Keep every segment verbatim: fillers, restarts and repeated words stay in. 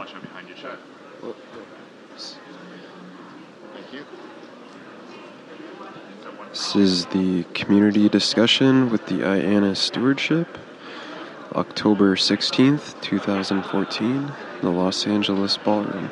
watch out behind you, Chuck. Thank you. This is the community discussion with the I A N A Stewardship, October sixteenth, twenty fourteen, the Los Angeles Ballroom.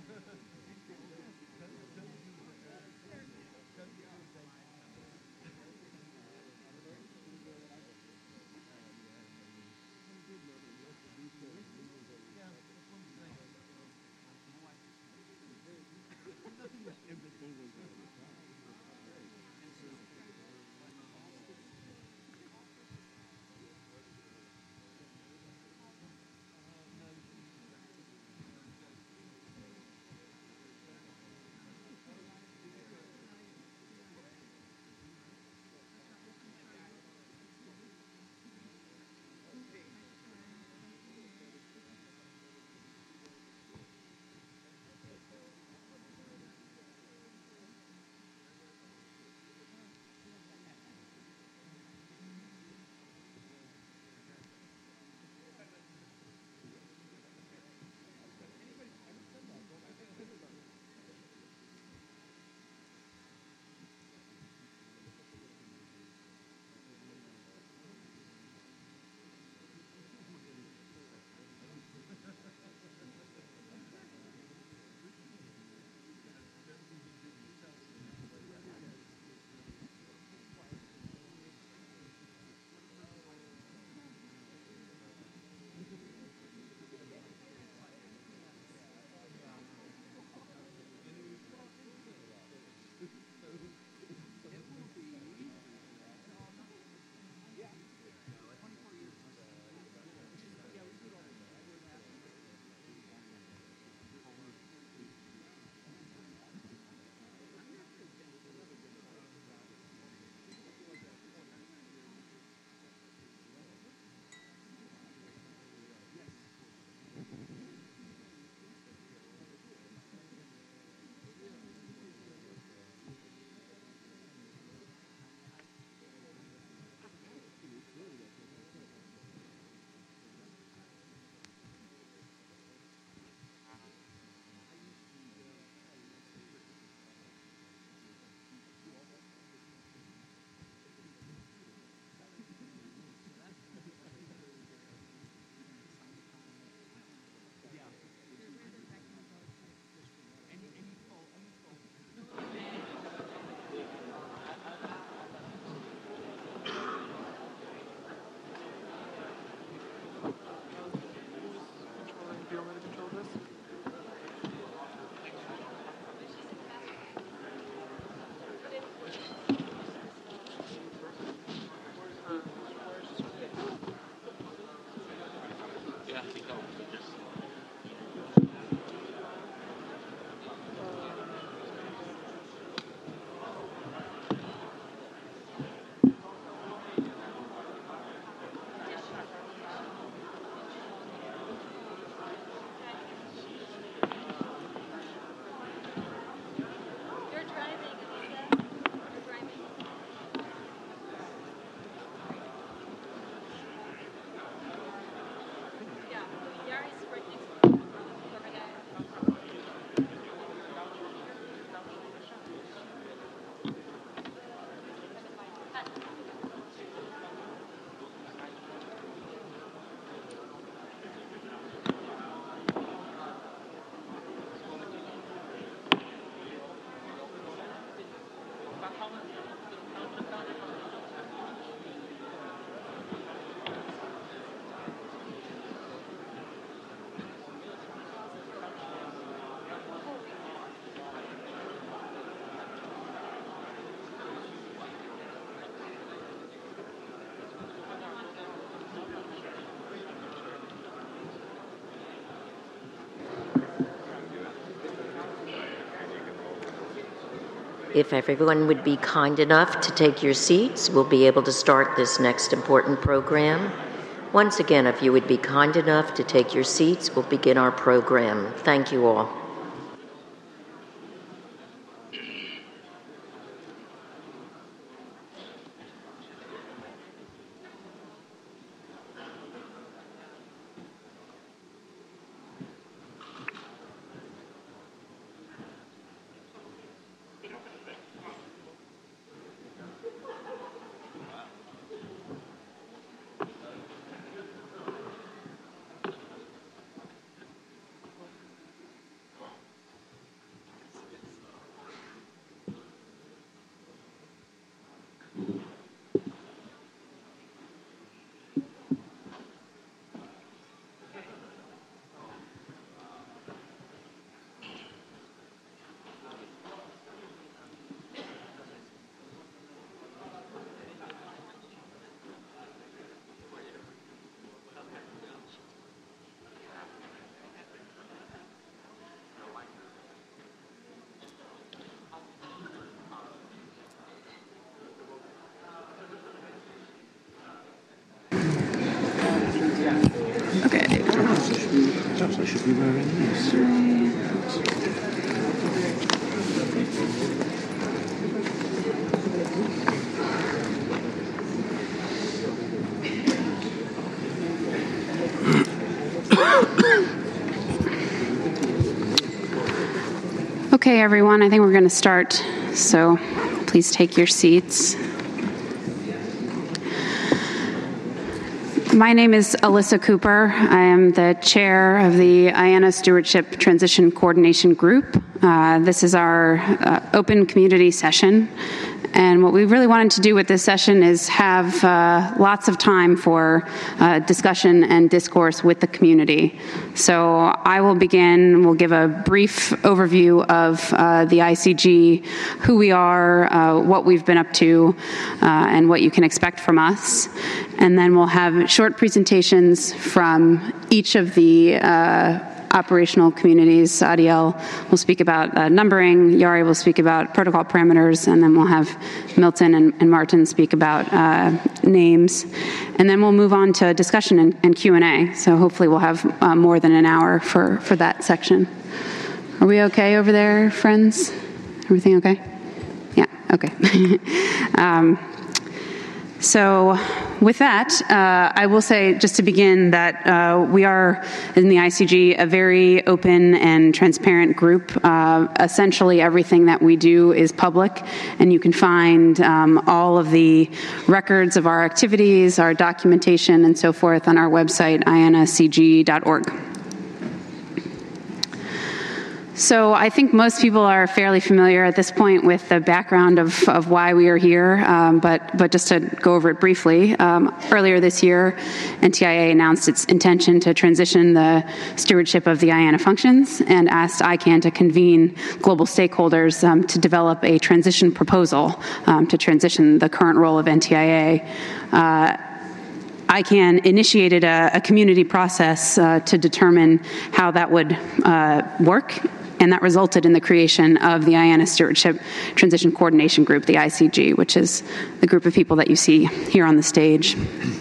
If everyone would be kind enough to take your seats, we'll be able to start this next important program. Once again, if you would be kind enough to take your seats, we'll begin our program. Thank you all. Okay, everyone, I think we're going to start, so please take your seats. My name is Alyssa Cooper. I am the chair of the I A N A Stewardship Transition Coordination Group. Uh, this is our uh, open community session. And what we really wanted to do with this session is have uh, lots of time for uh, discussion and discourse with the community. So I will begin, we'll give a brief overview of uh, the I C G, who we are, uh, what we've been up to, uh, and what you can expect from us. And then we'll have short presentations from each of the uh, operational communities. Adiel will speak about uh, numbering, Yari will speak about protocol parameters, and then we'll have Milton and, and Martin speak about uh, names. And then we'll move on to discussion and, and Q and A. So hopefully we'll have uh, more than an hour for, for that section. Are we okay over there, friends? Everything okay? Yeah, okay. um, So with that, uh, I will say, just to begin, that uh, we are, in the I C G, a very open and transparent group. Uh, essentially, everything that we do is public, and you can find um, all of the records of our activities, our documentation, and so forth on our website, I A N A C G dot org. So I think most people are fairly familiar at this point with the background of, of why we are here, um, but, but just to go over it briefly, um, earlier this year, N T I A announced its intention to transition the stewardship of the I A N A functions and asked I CAN to convene global stakeholders um, to develop a transition proposal um, to transition the current role of N T I A. Uh, I CAN initiated a, a community process uh, to determine how that would uh, work, and that resulted in the creation of the I A N A Stewardship Transition Coordination Group, the I C G, which is the group of people that you see here on the stage.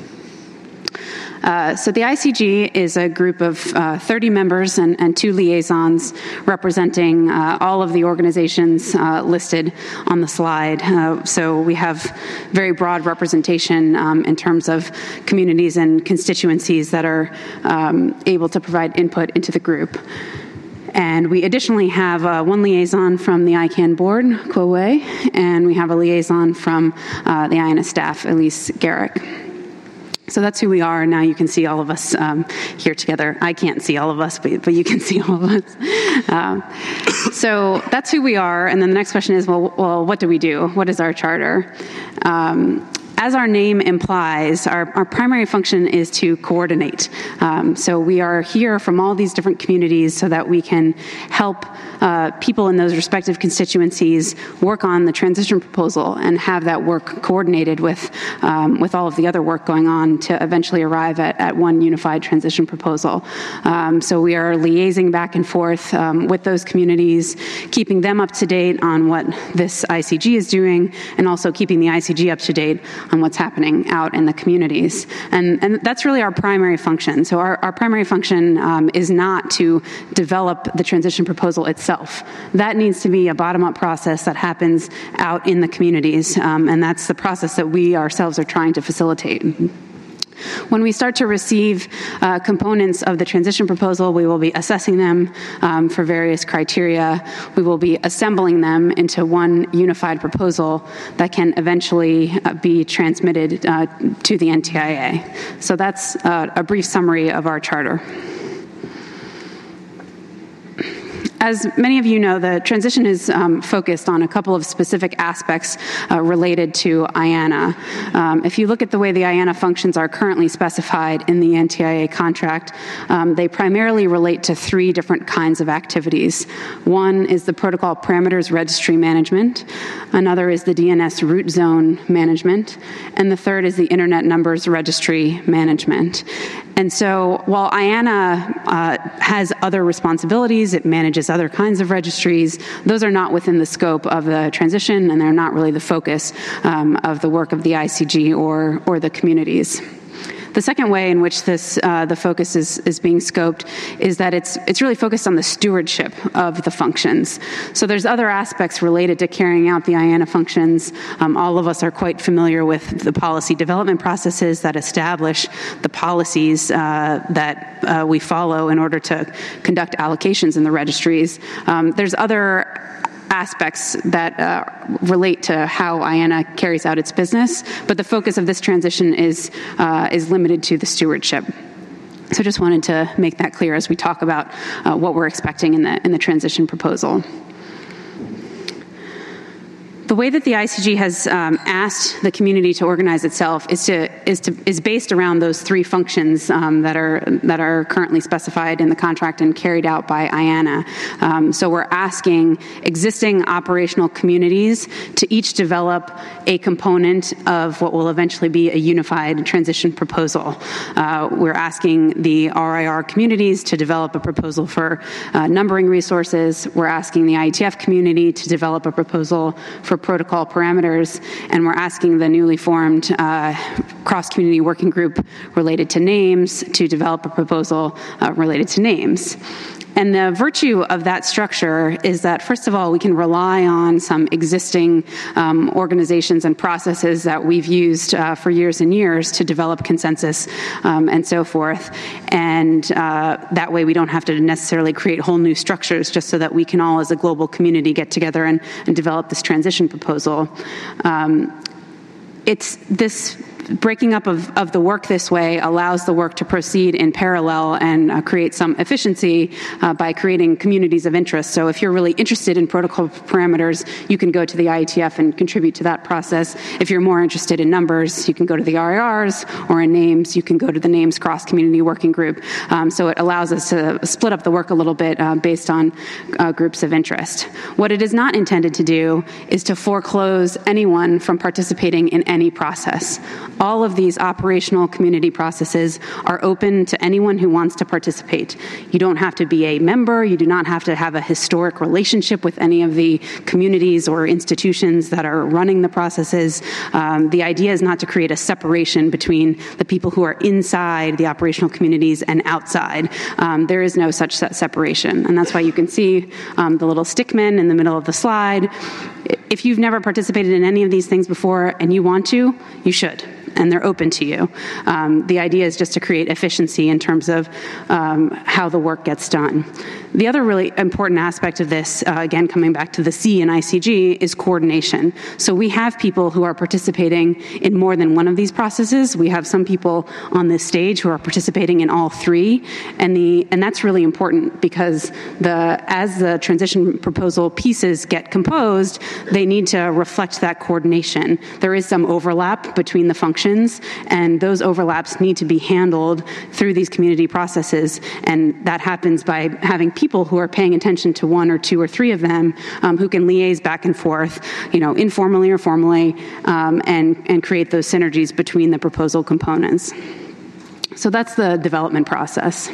Uh, so the I C G is a group of uh, thirty members and, and two liaisons representing uh, all of the organizations uh, listed on the slide. Uh, so we have very broad representation um, in terms of communities and constituencies that are um, able to provide input into the group. And we additionally have uh, one liaison from the I CAN board, Kuo Wei, and we have a liaison from uh, the I A N A staff, Elise Garrick. So that's who we are. Now you can see all of us um, here together. I can't see all of us, but, but you can see all of us. Um, so that's who we are. And then the next question is, well, well what do we do? What is our charter? Um, As our name implies, our, our primary function is to coordinate. Um, so we are here from all these different communities so that we can help uh, people in those respective constituencies work on the transition proposal and have that work coordinated with um, with all of the other work going on to eventually arrive at, at one unified transition proposal. Um, so we are liaising back and forth um, with those communities, keeping them up to date on what this I C G is doing, and also keeping the I C G up to date on what's happening out in the communities. And, and that's really our primary function. So our, our primary function um, is not to develop the transition proposal itself. That needs to be a bottom-up process that happens out in the communities, um, and that's the process that we ourselves are trying to facilitate. When we start to receive uh, components of the transition proposal, we will be assessing them um, for various criteria. We will be assembling them into one unified proposal that can eventually uh, be transmitted uh, to the N T I A. So that's uh, a brief summary of our charter. As many of you know, the transition is um, focused on a couple of specific aspects uh, related to I A N A. Um, if you look at the way the I A N A functions are currently specified in the N T I A contract, um, they primarily relate to three different kinds of activities. One is the protocol parameters registry management, another is the D N S root zone management, and the third is the internet numbers registry management. And so while I A N A uh, has other responsibilities, it manages other kinds of registries, those are not within the scope of the transition, and they're not really the focus um, of the work of the I C G or, or the communities. The second way in which this uh, the focus is, is being scoped is that it's it's really focused on the stewardship of the functions. So there's other aspects related to carrying out the I A N A functions. Um, all of us are quite familiar with the policy development processes that establish the policies uh, that uh, we follow in order to conduct allocations in the registries. Um, there's other aspects that uh, relate to how I A N A carries out its business, but the focus of this transition is uh, is limited to the stewardship. So just wanted to make that clear as we talk about uh, what we're expecting in the in the transition proposal. The way that the I C G has um, asked the community to organize itself is to is to is based around those three functions um, that are that are currently specified in the contract and carried out by I A N A. Um, so we're asking existing operational communities to each develop a component of what will eventually be a unified transition proposal. Uh, we're asking the R I R communities to develop a proposal for uh, numbering resources. We're asking the I E T F community to develop a proposal for protocol parameters, and we're asking the newly formed uh, cross-community working group related to names to develop a proposal uh, related to names. And the virtue of that structure is that, first of all, we can rely on some existing um, organizations and processes that we've used uh, for years and years to develop consensus um, and so forth. And uh, that way we don't have to necessarily create whole new structures just so that we can all as a global community get together and, and develop this transition proposal. Um, it's this breaking up of, of the work this way allows the work to proceed in parallel and uh, create some efficiency uh, by creating communities of interest. So if you're really interested in protocol parameters, you can go to the I E T F and contribute to that process. If you're more interested in numbers, you can go to the R I Rs, or in names, you can go to the names cross-community working group. Um, so it allows us to split up the work a little bit uh, based on uh, groups of interest. What it is not intended to do is to foreclose anyone from participating in any process. All of these operational community processes are open to anyone who wants to participate. You don't have to be a member. You do not have to have a historic relationship with any of the communities or institutions that are running the processes. Um, the idea is not to create a separation between the people who are inside the operational communities and outside. Um, there is no such separation, and that's why you can see um, the little stickmen in the middle of the slide. If you've never participated in any of these things before and you want to, you should. And they're open to you. Um, the idea is just to create efficiency in terms of um, how the work gets done. The other really important aspect of this, uh, again, coming back to the C in I C G, is coordination. So we have people who are participating in more than one of these processes. We have some people on this stage who are participating in all three, and the and that's really important because the as the transition proposal pieces get composed, they need to reflect that coordination. There is some overlap between the functions, and those overlaps need to be handled through these community processes, and that happens by having people who are paying attention to one or two or three of them um, who can liaise back and forth, you know, informally or formally, um, and, and create those synergies between the proposal components. So that's the development process.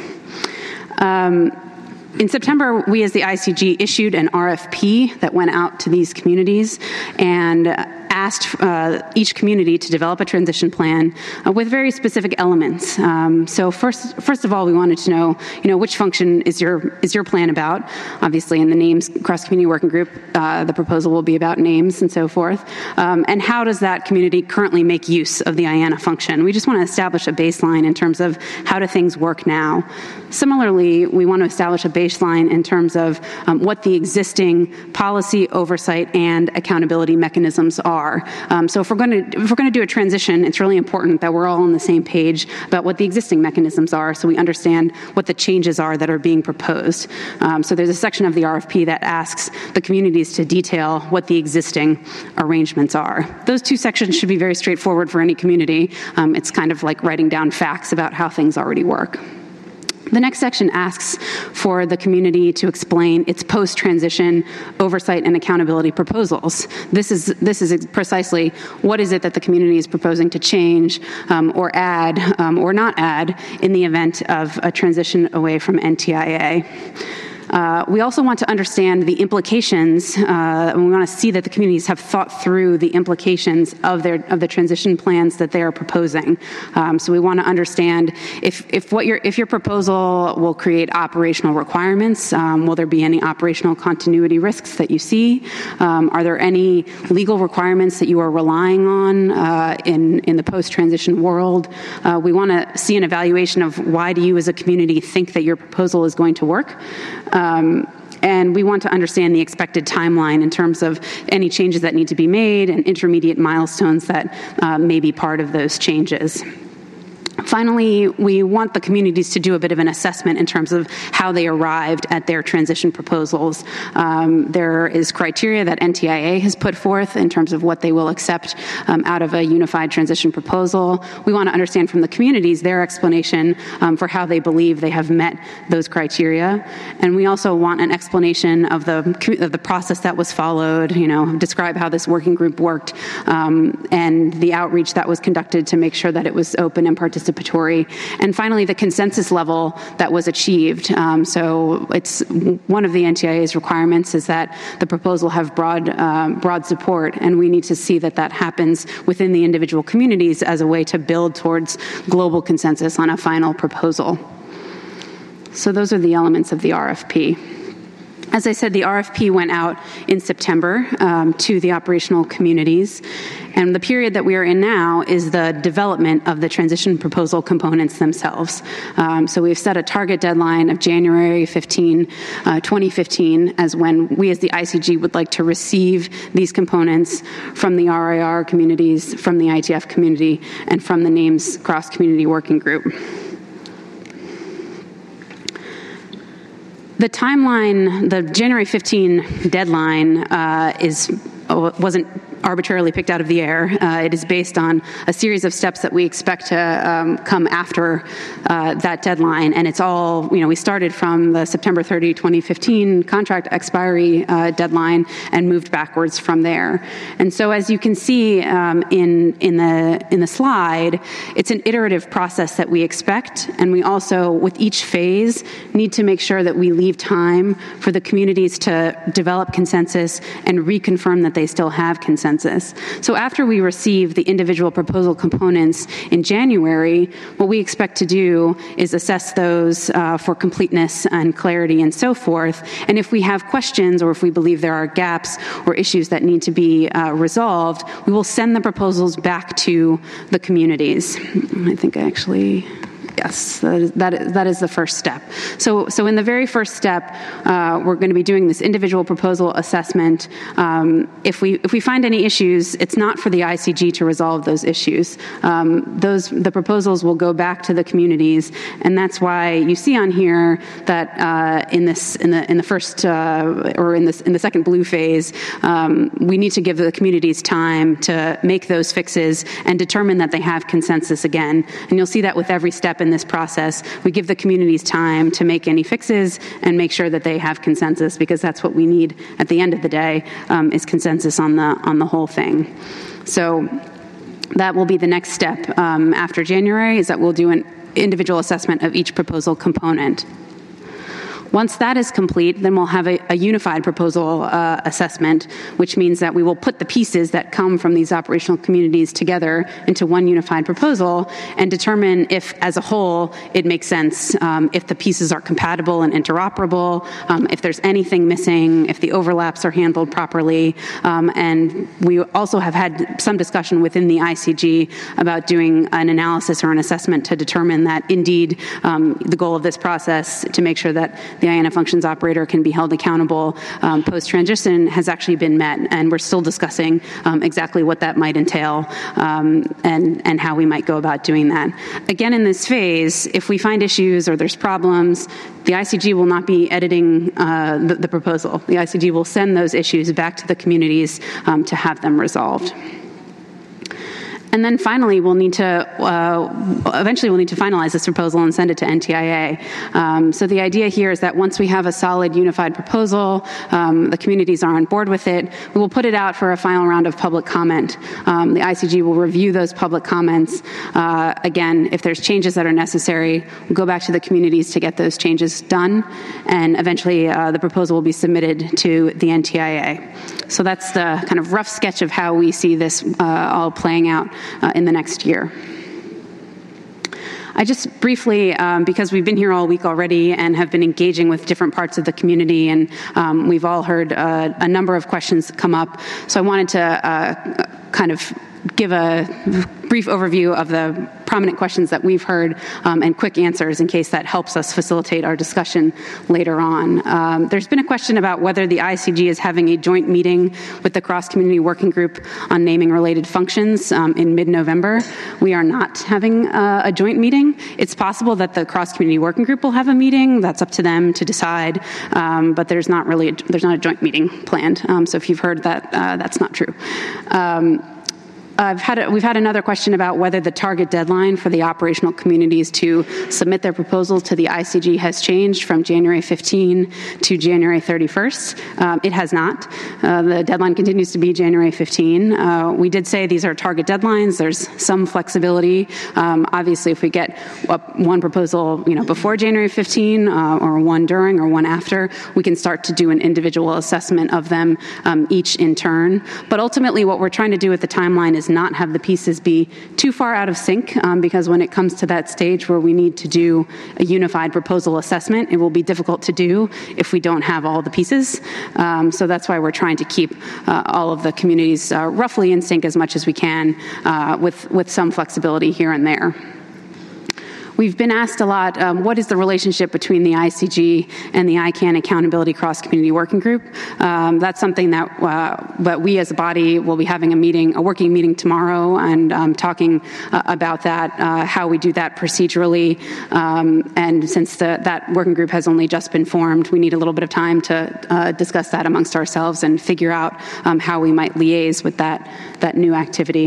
Um, In September, we as the I C G issued an R F P that went out to these communities and asked uh, each community to develop a transition plan uh, with very specific elements. Um, so first, first of all, we wanted to know, you know, which function is your is your plan about? Obviously, in the names cross-community working group, uh, the proposal will be about names and so forth. Um, and how does that community currently make use of the I A N A function? We just want to establish a baseline in terms of how do things work now. Similarly, we want to establish a baseline in terms of um, what the existing policy, oversight, and accountability mechanisms are. Um, so if we're going to if we're going to do a transition, it's really important that we're all on the same page about what the existing mechanisms are, so we understand what the changes are that are being proposed. Um, so there's a section of the R F P that asks the communities to detail what the existing arrangements are. Those two sections should be very straightforward for any community. Um, it's kind of like writing down facts about how things already work. The next section asks for the community to explain its post-transition oversight and accountability proposals. This is this is precisely what is it that the community is proposing to change um, or add um, or not add in the event of a transition away from N T I A. Uh, we also want to understand the implications, uh, and we want to see that the communities have thought through the implications of their of the transition plans that they are proposing. Um, so we want to understand if if what your if your proposal will create operational requirements. Um, will there be any operational continuity risks that you see? Um, are there any legal requirements that you are relying on uh, in in the post-transition world? Uh, we want to see an evaluation of why do you as a community think that your proposal is going to work. Um, and we want to understand the expected timeline in terms of any changes that need to be made and intermediate milestones that uh, may be part of those changes. Finally, we want the communities to do a bit of an assessment in terms of how they arrived at their transition proposals. Um, there is criteria that N T I A has put forth in terms of what they will accept um, out of a unified transition proposal. We want to understand from the communities their explanation um, for how they believe they have met those criteria. And we also want an explanation of the, of the process that was followed, you know, describe how this working group worked um, and the outreach that was conducted to make sure that it was open and participatory. And finally, the consensus level that was achieved. Um, so it's one of the N T I A's requirements is that the proposal have broad, um, broad support, and we need to see that that happens within the individual communities as a way to build towards global consensus on a final proposal. So those are the elements of the R F P. As I said, the R F P went out in September um, to the operational communities, and the period that we are in now is the development of the transition proposal components themselves. Um, so we've set a target deadline of January fifteenth, twenty fifteen as when we as the I C G would like to receive these components from the R I R communities, from the I T F community, and from the NAMES cross-community working group. The timeline, the January fifteenth deadline uh, is wasn't arbitrarily picked out of the air. Uh, it is based on a series of steps that we expect to um, come after uh, that deadline. And it's all, you know, we started from the September thirtieth, twenty fifteen contract expiry uh, deadline and moved backwards from there. And so as you can see um, in, in, the, in the slide, it's an iterative process that we expect. And we also, with each phase, need to make sure that we leave time for the communities to develop consensus and reconfirm that they still have consensus. So after we receive the individual proposal components in January, what we expect to do is assess those uh, for completeness and clarity and so forth. And if we have questions or if we believe there are gaps or issues that need to be uh, resolved, we will send the proposals back to the communities. I think I actually... Yes, that is, that is, that is the first step. So, so in the very first step, uh, we're going to be doing this individual proposal assessment. Um, if we if we find any issues, it's not for the I C G to resolve those issues. Um, those the proposals will go back to the communities, and that's why you see on here that uh, in this in the in the first uh, or in this in the second blue phase, um, we need to give the communities time to make those fixes and determine that they have consensus again. And you'll see that with every step in this process, we give the communities time to make any fixes and make sure that they have consensus, because that's what we need at the end of the day, um, is consensus on the on the whole thing. So that will be the next step um, after January, is that we'll do an individual assessment of each proposal component. Once that is complete, then we'll have a, a unified proposal uh, assessment, which means that we will put the pieces that come from these operational communities together into one unified proposal and determine if, as a whole, it makes sense, um, if the pieces are compatible and interoperable, um, if there's anything missing, if the overlaps are handled properly. Um, and we also have had some discussion within the I C G about doing an analysis or an assessment to determine that, indeed, um, the goal of this process to make sure that the I A N A functions operator can be held accountable um, post-transition has actually been met, and we're still discussing um, exactly what that might entail um, and, and how we might go about doing that. Again, in this phase, if we find issues or there's problems, the I C G will not be editing uh, the, the proposal. The I C G will send those issues back to the communities um, to have them resolved. And then finally, we'll need to, uh, eventually we'll need to finalize this proposal and send it to N T I A. Um, so the idea here is that once we have a solid unified proposal, um, the communities are on board with it, we will put it out for a final round of public comment. Um, the I C G will review those public comments. Uh, again, if there's changes that are necessary, we'll go back to the communities to get those changes done, and eventually uh, the proposal will be submitted to the N T I A. So that's the kind of rough sketch of how we see this uh, all playing out uh, in the next year. I just briefly, um, because we've been here all week already and have been engaging with different parts of the community, and um, we've all heard uh, a number of questions come up, so I wanted to uh, kind of give a brief overview of the prominent questions that we've heard um, and quick answers in case that helps us facilitate our discussion later on. Um, there's been a question about whether the I C G is having a joint meeting with the Cross-Community Working Group on naming-related functions um, in mid-November. We are not having uh, a joint meeting. It's possible that the Cross-Community Working Group will have a meeting. That's up to them to decide, um, but there's not really a, there's not a joint meeting planned. Um, so if you've heard that, uh, that's not true. Um, I've had a, we've had another question about whether the target deadline for the operational communities to submit their proposals to the I C G has changed from January fifteenth to January thirty-first. Um, it has not. Uh, the deadline continues to be January fifteenth. Uh, we did say these are target deadlines. There's some flexibility. Um, obviously, if we get one proposal, you know, before January fifteenth, uh, or one during, or one after, we can start to do an individual assessment of them um, each in turn. But ultimately, what we're trying to do with the timeline is not have the pieces be too far out of sync, um, because when it comes to that stage where we need to do a unified proposal assessment, it will be difficult to do if we don't have all the pieces. Um, so that's why we're trying to keep uh, all of the communities uh, roughly in sync as much as we can, uh, with, with some flexibility here and there. We've been asked a lot, um, what is the relationship between the I C G and the I CANN Accountability Cross-Community Working Group? Um, that's something that, uh, that we as a body will be having a meeting, a working meeting tomorrow, and um, talking uh, about that, uh, how we do that procedurally. Um, and since the, that working group has only just been formed, we need a little bit of time to uh, discuss that amongst ourselves and figure out um, how we might liaise with that, that new activity.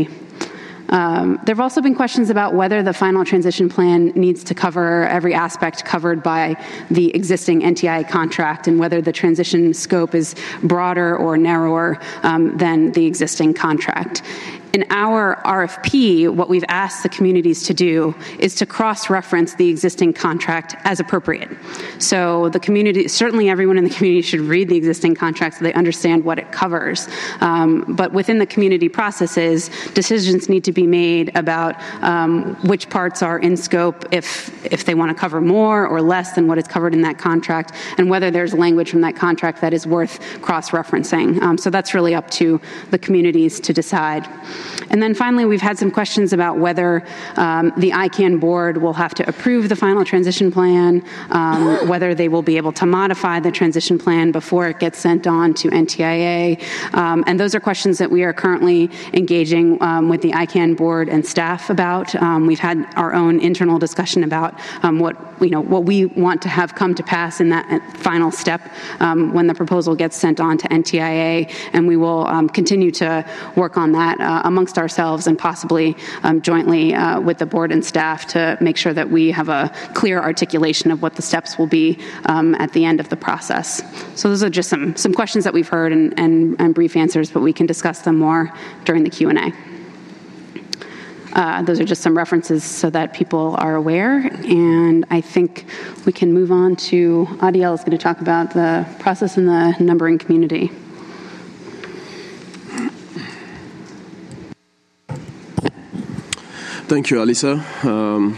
Um, there have also been questions about whether the final transition plan needs to cover every aspect covered by the existing N T I A contract, and whether the transition scope is broader or narrower um, than the existing contract. In our R F P, what we've asked the communities to do is to cross-reference the existing contract as appropriate. So the community, certainly everyone in the community should read the existing contract so they understand what it covers. Um, but within the community processes, decisions need to be made about um, which parts are in scope, if if they want to cover more or less than what is covered in that contract, and whether there's language from that contract that is worth cross-referencing. Um, so that's really up to the communities to decide. And then finally, we've had some questions about whether um, the I CANN board will have to approve the final transition plan, um, whether they will be able to modify the transition plan before it gets sent on to N T I A. Um, and those are questions that we are currently engaging um, with the I CANN board and staff about. Um, we've had our own internal discussion about um, what you know what we want to have come to pass in that final step um, when the proposal gets sent on to N T I A, and we will um, continue to work on that uh, amongst ourselves and possibly um, jointly uh, with the board and staff to make sure that we have a clear articulation of what the steps will be um, at the end of the process. So those are just some, some questions that we've heard and, and, and brief answers, but we can discuss them more during the Q and A. Uh, those are just some references so that people are aware, and I think we can move on to Adiel is going to talk about the process in the numbering community. Thank you, Alyssa. Um,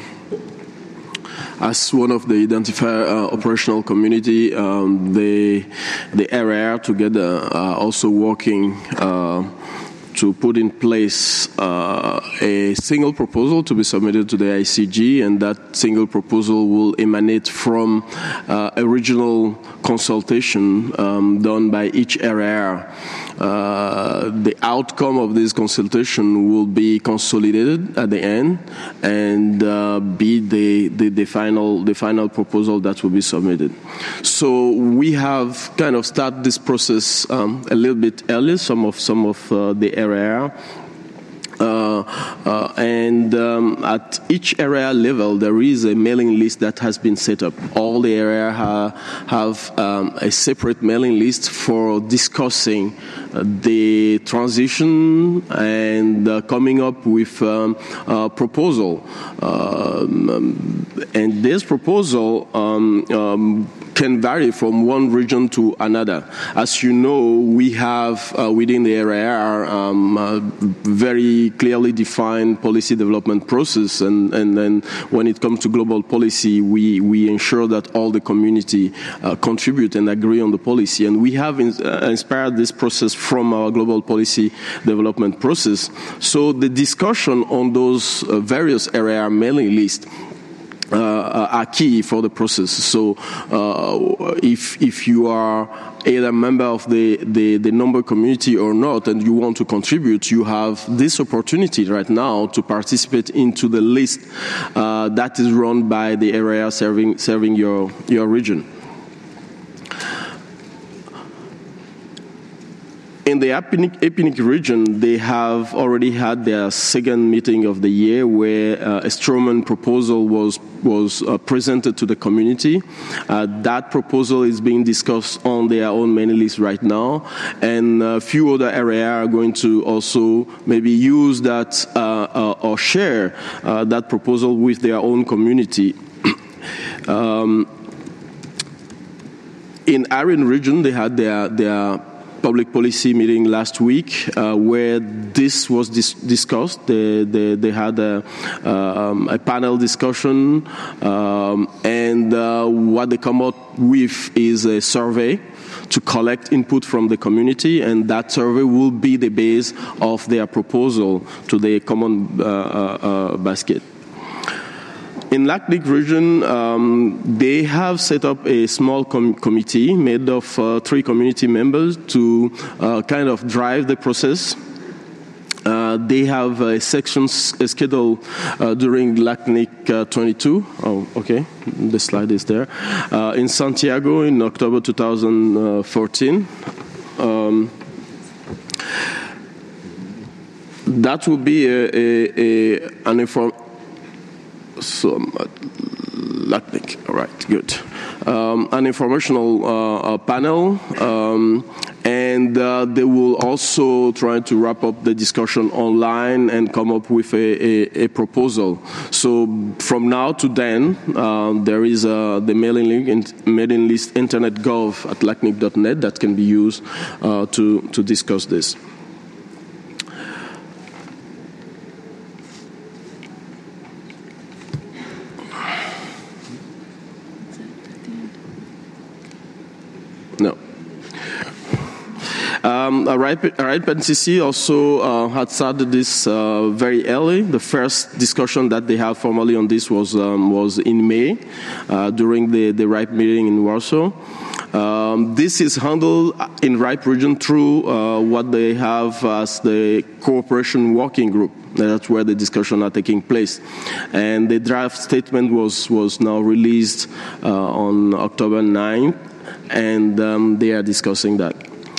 as one of the identified uh, operational community, um, the the R A R together are also working uh, to put in place uh, a single proposal to be submitted to the I C G, and that single proposal will emanate from uh, a regional consultation um, done by each R A R. Uh, the outcome of this consultation will be consolidated at the end and uh, be the, the, the final the final proposal that will be submitted. So we have kind of started this process um, a little bit early. Some of some of uh, the R A R. Uh, Uh, and um, at each area level, there is a mailing list that has been set up. All the area ha- have um, a separate mailing list for discussing uh, the transition and uh, coming up with um, a proposal. Um, and this proposal um, um, can vary from one region to another. As you know, we have uh, within the A R um, a very clearly defined policy development process, and, and then when it comes to global policy, we, we ensure that all the community uh, contribute and agree on the policy. And we have in, uh, inspired this process from our global policy development process. So the discussion on those uh, various A R mailing lists Uh, are key for the process. So uh, if if you are either a member of the, the, the number community or not, and you want to contribute, you have this opportunity right now to participate into the list uh, that is run by the area serving serving your your region. In the Epinic region, they have already had their second meeting of the year, where uh, a Stroman proposal was was uh, presented to the community. Uh, that proposal is being discussed on their own mailing list right now, and a few other areas are going to also maybe use that uh, uh, or share uh, that proposal with their own community. um, in Arin region, they had their their public policy meeting last week uh, where this was dis- discussed. They, they, they had a, um, a panel discussion, um, and uh, what they come up with is a survey to collect input from the community, and that survey will be the base of their proposal to the common uh, uh, uh, basket. In Lacnic region, um, they have set up a small com- committee made of uh, three community members to uh, kind of drive the process. Uh, they have a section s- scheduled uh, during Lacnic uh, twenty-two. Oh, okay, the slide is there. Uh, in Santiago in October twenty fourteen. Um, that will be a, a, a, an inform. So, uh, Lacnic, all right, good. Um, an informational uh, uh, panel, um, and uh, they will also try to wrap up the discussion online and come up with a, a, a proposal. So, from now to then, uh, there is uh, the mailing link, mailing list internet gov at lacnic dot net that can be used uh, to to discuss this. No. Um, Right N C C also uh, had started this uh, very early. The first discussion that they had formally on this was um, was in May uh, during the, the RIPE meeting in Warsaw. Um, this is handled in RIPE region through uh, what they have as the Cooperation Working Group. That's where the discussions are taking place. And the draft statement was, was now released uh, on October ninth. And um, they are discussing that.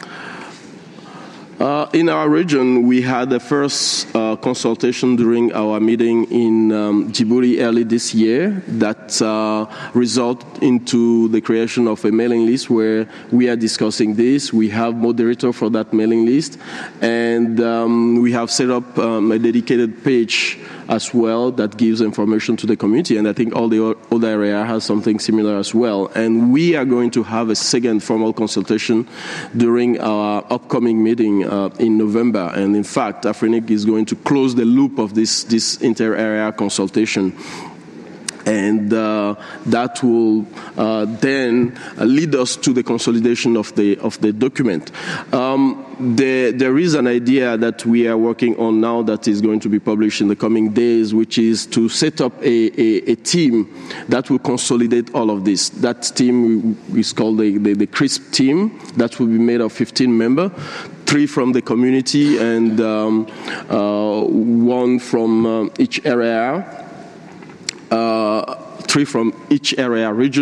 Uh, in our region, we had the first uh, consultation during our meeting in um, Djibouti early this year that uh, resulted into the creation of a mailing list where we are discussing this. We have moderator for that mailing list, and um, we have set up um, a dedicated page as well that gives information to the community, and I think all the other area has something similar as well. And we are going to have a second formal consultation during our upcoming meeting uh, in November, and in fact, Afrinic is going to close the loop of this, this inter-area consultation. And uh, that will uh, then lead us to the consolidation of the of the document. Um, there, there is an idea that we are working on now that is going to be published in the coming days, which is to set up a, a, a team that will consolidate all of this. That team is called the, the, the CRISP team. That will be made of fifteen members. Three from the community and um, uh, one from uh, each area. Uh, three from each area region,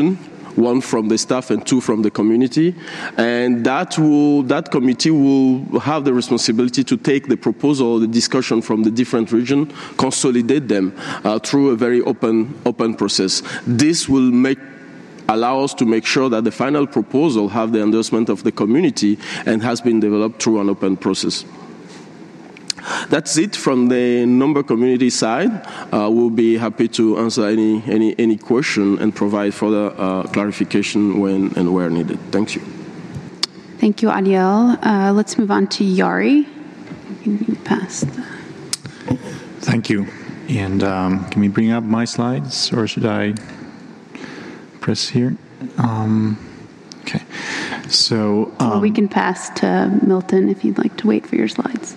one from the staff and two from the community. And that will that committee will have the responsibility to take the proposal, the discussion from the different regions, consolidate them uh, through a very open open process. This will make allow us to make sure that the final proposal have the endorsement of the community and has been developed through an open process. That's it from the number community side. Uh, we'll be happy to answer any any any question and provide further uh, clarification when and where needed. Thank you. Thank you, Ariel. Uh, let's move on to Yari. You can pass the... Thank you. And um, can we bring up my slides, or should I press here? Um, okay. So um, well, we can pass to Milton if you'd like to wait for your slides.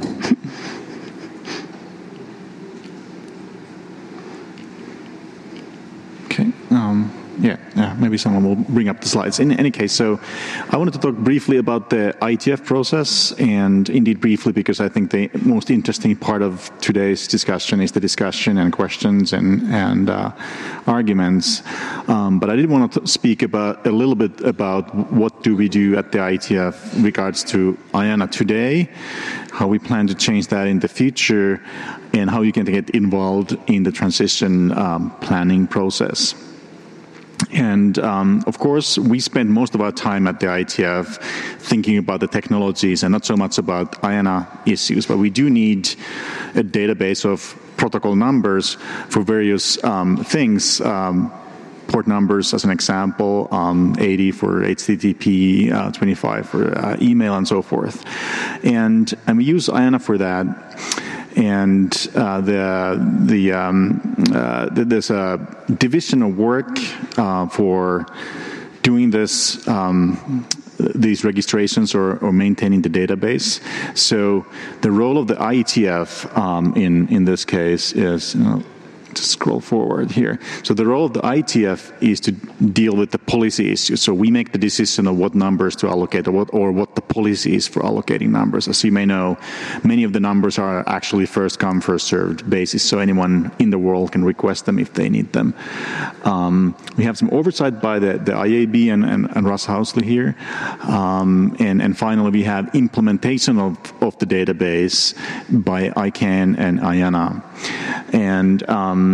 Okay. Um, yeah, yeah, maybe someone will bring up the slides. In any case, so I wanted to talk briefly about the I T F process, and indeed briefly because I think the most interesting part of today's discussion is the discussion and questions and, and uh, arguments. Um, but I did want to speak about a little bit about what do we do at the I T F in regards to IANA today, how we plan to change that in the future, and how you can get involved in the transition um, planning process. And um, of course, we spend most of our time at the I T F thinking about the technologies and not so much about IANA issues, but we do need a database of protocol numbers for various um, things. Um, port numbers, as an example, um, eighty for H T T P, uh, twenty-five for uh, email, and so forth. And, and we use IANA for that. And uh, the the um, uh, there's a division of work uh, for doing this um, these registrations or, or maintaining the database. So the role of the I T F um, in in this case is. You know, to scroll forward here. So the role of the I T F is to deal with the policy issues. So we make the decision of what numbers to allocate or what, or what the policy is for allocating numbers. As you may know, many of the numbers are actually first come, first served basis, so anyone in the world can request them if they need them. Um, we have some oversight by the, the I A B and, and, and Russ Housley here. Um, and, and finally, we have implementation of, of the database by I CANN and IANA. And um,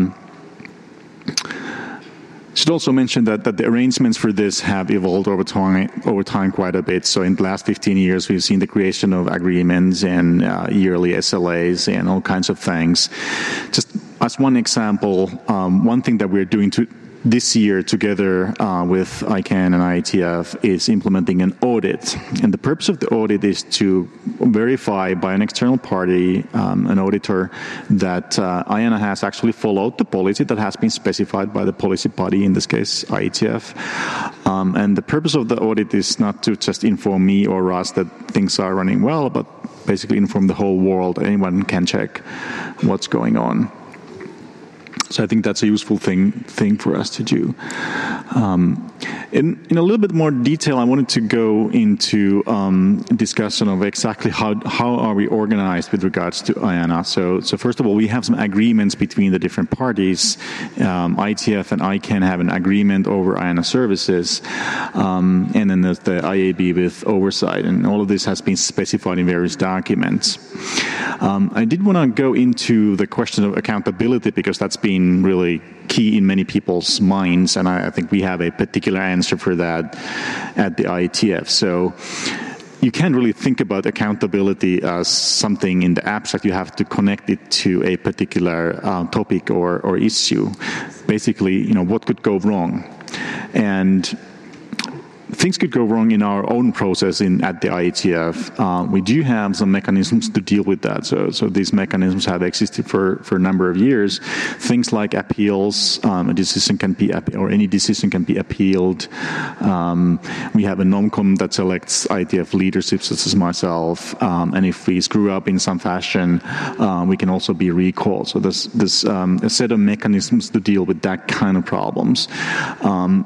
should also mention that, that the arrangements for this have evolved over time, over time quite a bit. So in the last fifteen years, we've seen the creation of agreements and uh, yearly S L As and all kinds of things. Just as one example, um, one thing that we're doing to this year together uh, with I CANN and I T F is implementing an audit. And the purpose of the audit is to verify by an external party, um, an auditor, that uh, IANA has actually followed the policy that has been specified by the policy body, in this case I T F. Um, and the purpose of the audit is not to just inform me or Russ that things are running well, but basically inform the whole world. Anyone can check what's going on. So I think that's a useful thing thing for us to do. Um, in, in a little bit more detail, I wanted to go into um, discussion of exactly how how are we organized with regards to IANA. So, so first of all, we have some agreements between the different parties. Um, I T F and I CANN have an agreement over IANA services, um, and then there's the I A B with oversight, and all of this has been specified in various documents. Um, I did want to go into the question of accountability because that's been really key in many people's minds, and I, I think we have a particular answer for that at the I T F. So you can't really think about accountability as something in the abstract. You have to connect it to a particular uh, topic or, or issue. Basically, you know, what could go wrong? And things could go wrong in our own process in at the I T F. Uh, we do have some mechanisms to deal with that. So, so these mechanisms have existed for, for a number of years. Things like appeals, um, a decision can be, or any decision can be appealed. Um, we have a NOMCOM that selects I T F leadership, such as myself. Um, and if we screw up in some fashion, uh, we can also be recalled. So there's, there's um, a set of mechanisms to deal with that kind of problems. Um,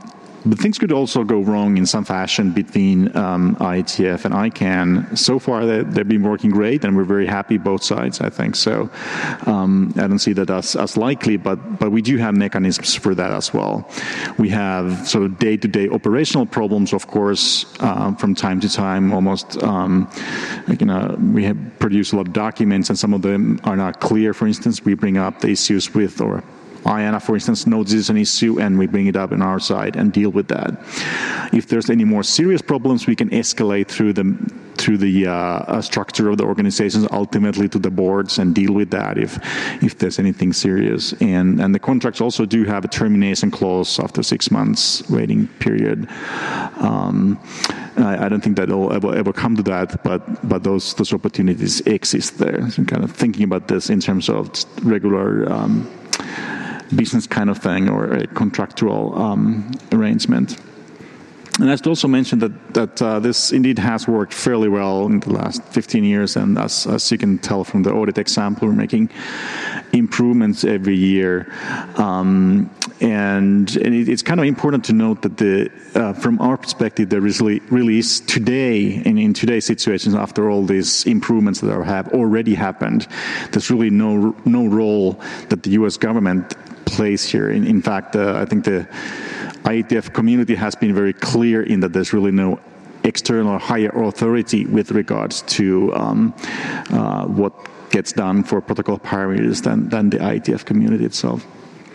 but things could also go wrong in some fashion between um, I T F and I CAN. So far, they, they've been working great, and we're very happy both sides, I think. So um, I don't see that as, as likely, but, but we do have mechanisms for that as well. We have sort of day-to-day operational problems, of course, um, from time to time, almost, um, like, you know, we have produced a lot of documents, and some of them are not clear. For instance, we bring up the issues with, or I A N A, for instance, notices an issue, and we bring it up on our side and deal with that. If there's any more serious problems, we can escalate through the through the uh, structure of the organizations, ultimately to the boards, and deal with that if if there's anything serious. And and the contracts also do have a termination clause after six months waiting period. Um, I, I don't think that it'll ever ever come to that, but but those those opportunities exist there. So I'm kind of thinking about this in terms of regular Um, business kind of thing, or a contractual um, arrangement. And I should also mention that that uh, this indeed has worked fairly well in the last fifteen years, and as, as you can tell from the audit example, we're making improvements every year. Um, and and it, it's kind of important to note that the uh, from our perspective, there really, really is today, and in today's situations, after all these improvements that are, have already happened, there's really no no role that the U S government plays here. In, in fact, uh, I think the I T F community has been very clear in that there's really no external higher authority with regards to um, uh, what gets done for protocol parameters than, than the I T F community itself.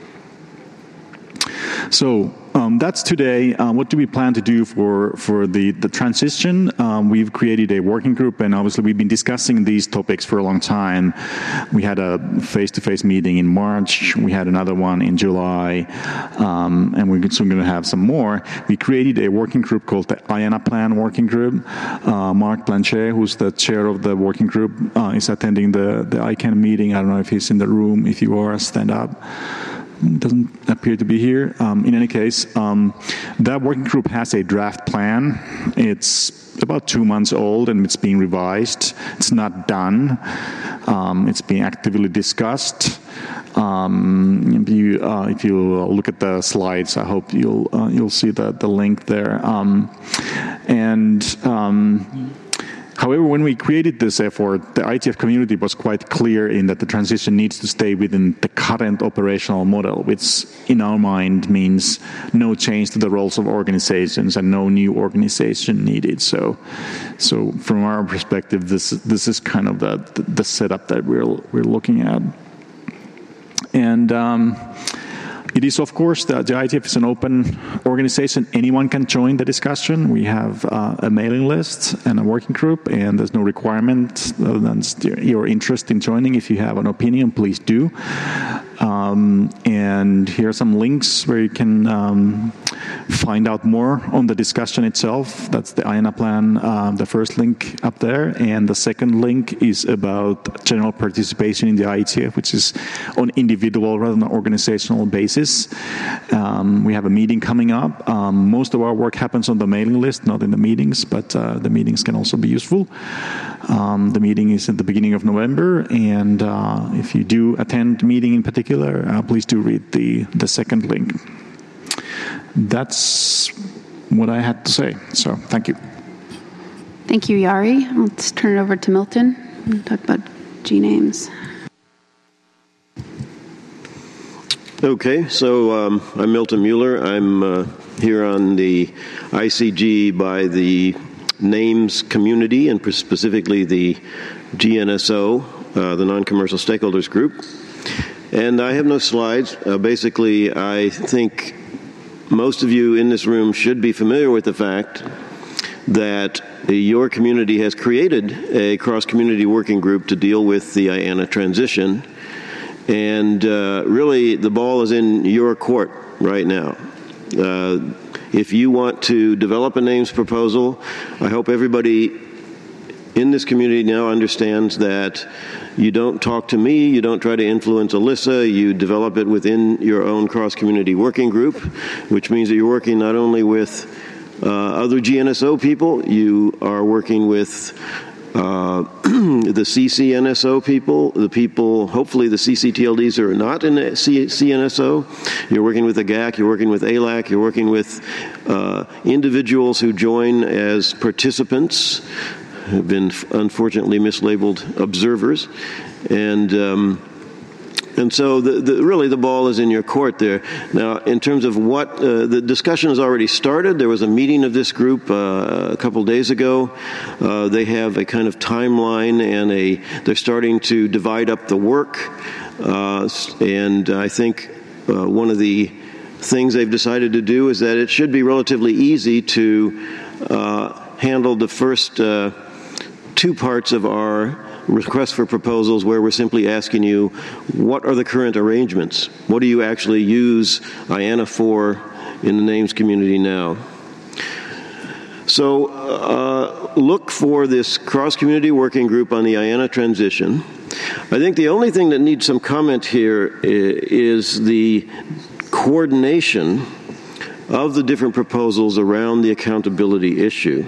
So um, that's today. Uh, what do we plan to do for, for the, the transition? Um, we've created a working group, and obviously we've been discussing these topics for a long time. We had a face-to-face meeting in March. We had another one in July, um, and we're soon going to have some more. We created a working group called the I A N A Plan Working Group. Uh, Mark Blanchet, who's the chair of the working group, uh, is attending the, the I CAN meeting. I don't know if he's in the room. If you are, stand up. Doesn't appear to be here. Um, in any case, um, that working group has a draft plan. It's about two months old, and it's being revised. It's not done. Um, it's being actively discussed. Um, if you uh, if you look at the slides, I hope you'll uh, you'll see the the link there. Um, and um, However, when we created this effort, the I T F community was quite clear in that the transition needs to stay within the current operational model, which in our mind means no change to the roles of organizations and no new organization needed. So, so from our perspective, this this is kind of the the setup that we're we're looking at. And um, it is, of course, the, the I T F is an open organization. Anyone can join the discussion. We have uh, a mailing list and a working group, and there's no requirement other than your interest in joining. If you have an opinion, please do. Um, and here are some links where you can um, find out more on the discussion itself. That's the I A N A plan, uh, the first link up there. And the second link is about general participation in the I T F, which is on individual rather than organizational basis. Um, we have a meeting coming up. Um, most of our work happens on the mailing list, not in the meetings, but uh, the meetings can also be useful. Um, the meeting is at the beginning of November, and uh, if you do attend the meeting in particular, uh, please do read the, the second link. That's what I had to say, so thank you. Thank you, Jari. Let's turn it over to Milton and talk about G names. Okay, so um, I'm Milton Mueller. I'm uh, here on the I C G by the names community, and specifically the G N S O, uh, the Non-Commercial Stakeholders Group. And I have no slides. Uh, basically, I think most of you in this room should be familiar with the fact that your community has created a cross-community working group to deal with the I A N A transition. And uh, really, the ball is in your court right now. Uh, if you want to develop a names proposal, I hope everybody in this community now understands that you don't talk to me, you don't try to influence Alyssa, you develop it within your own cross-community working group, which means that you're working not only with uh, other G N S O people, you are working with uh, the C C N S O people, the people, hopefully the C C T L Ds are not in the C N S O. You're working with the G A C, you're working with A L A C, you're working with uh, individuals who join as participants, have been unfortunately mislabeled observers. And um, And so, the, the, really, the ball is in your court there. Now, in terms of what uh, the discussion has already started, there was a meeting of this group uh, a couple days ago. Uh, they have a kind of timeline, and a they're starting to divide up the work. Uh, and I think uh, one of the things they've decided to do is that it should be relatively easy to uh, handle the first uh, two parts of our request for proposals, where we're simply asking you, what are the current arrangements? What do you actually use I A N A for in the names community now? So uh, look for this cross-community working group on the I A N A transition. I think the only thing that needs some comment here is the coordination of the different proposals around the accountability issue.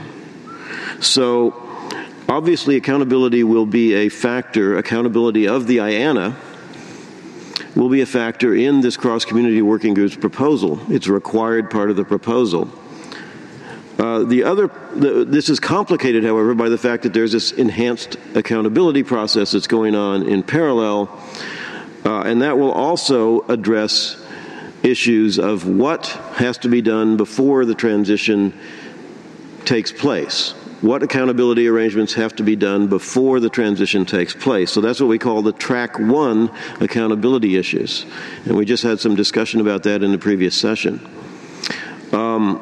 So obviously, accountability will be a factor, accountability of the I A N A will be a factor in this cross-community working group's proposal. It's a required part of the proposal. Uh, the other, the, this is complicated, however, by the fact that there's this enhanced accountability process that's going on in parallel, uh, and that will also address issues of what has to be done before the transition takes place. What accountability arrangements have to be done before the transition takes place. So that's what we call the track one accountability issues. And we just had some discussion about that in the previous session. Um,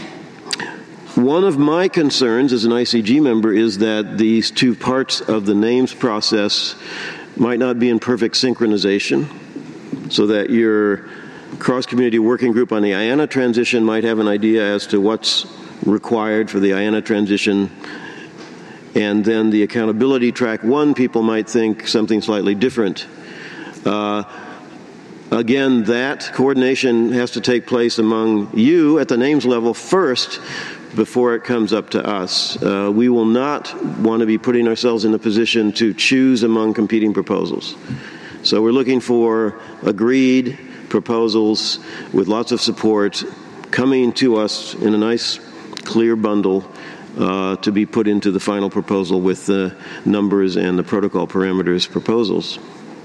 one of my concerns as an I C G member is that these two parts of the names process might not be in perfect synchronization, so that your cross-community working group on the I A N A transition might have an idea as to what's required for the I A N A transition, and then the accountability track one people might think something slightly different. Uh, again, that coordination has to take place among you at the names level first before it comes up to us. Uh, we will not want to be putting ourselves in a position to choose among competing proposals. So we're looking for agreed proposals with lots of support coming to us in a nice clear bundle uh, to be put into the final proposal with the numbers and the protocol parameters proposals.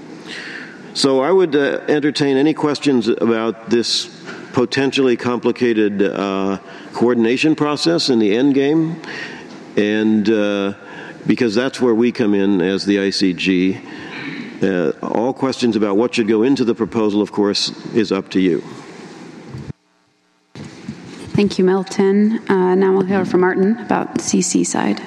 So I would uh, entertain any questions about this potentially complicated uh, coordination process in the end game, and uh, because that's where we come in as the I C G. Uh, all questions about what should go into the proposal, of course, is up to you. Thank you, Milton. Uh, now we'll hear from Martin about the C C side.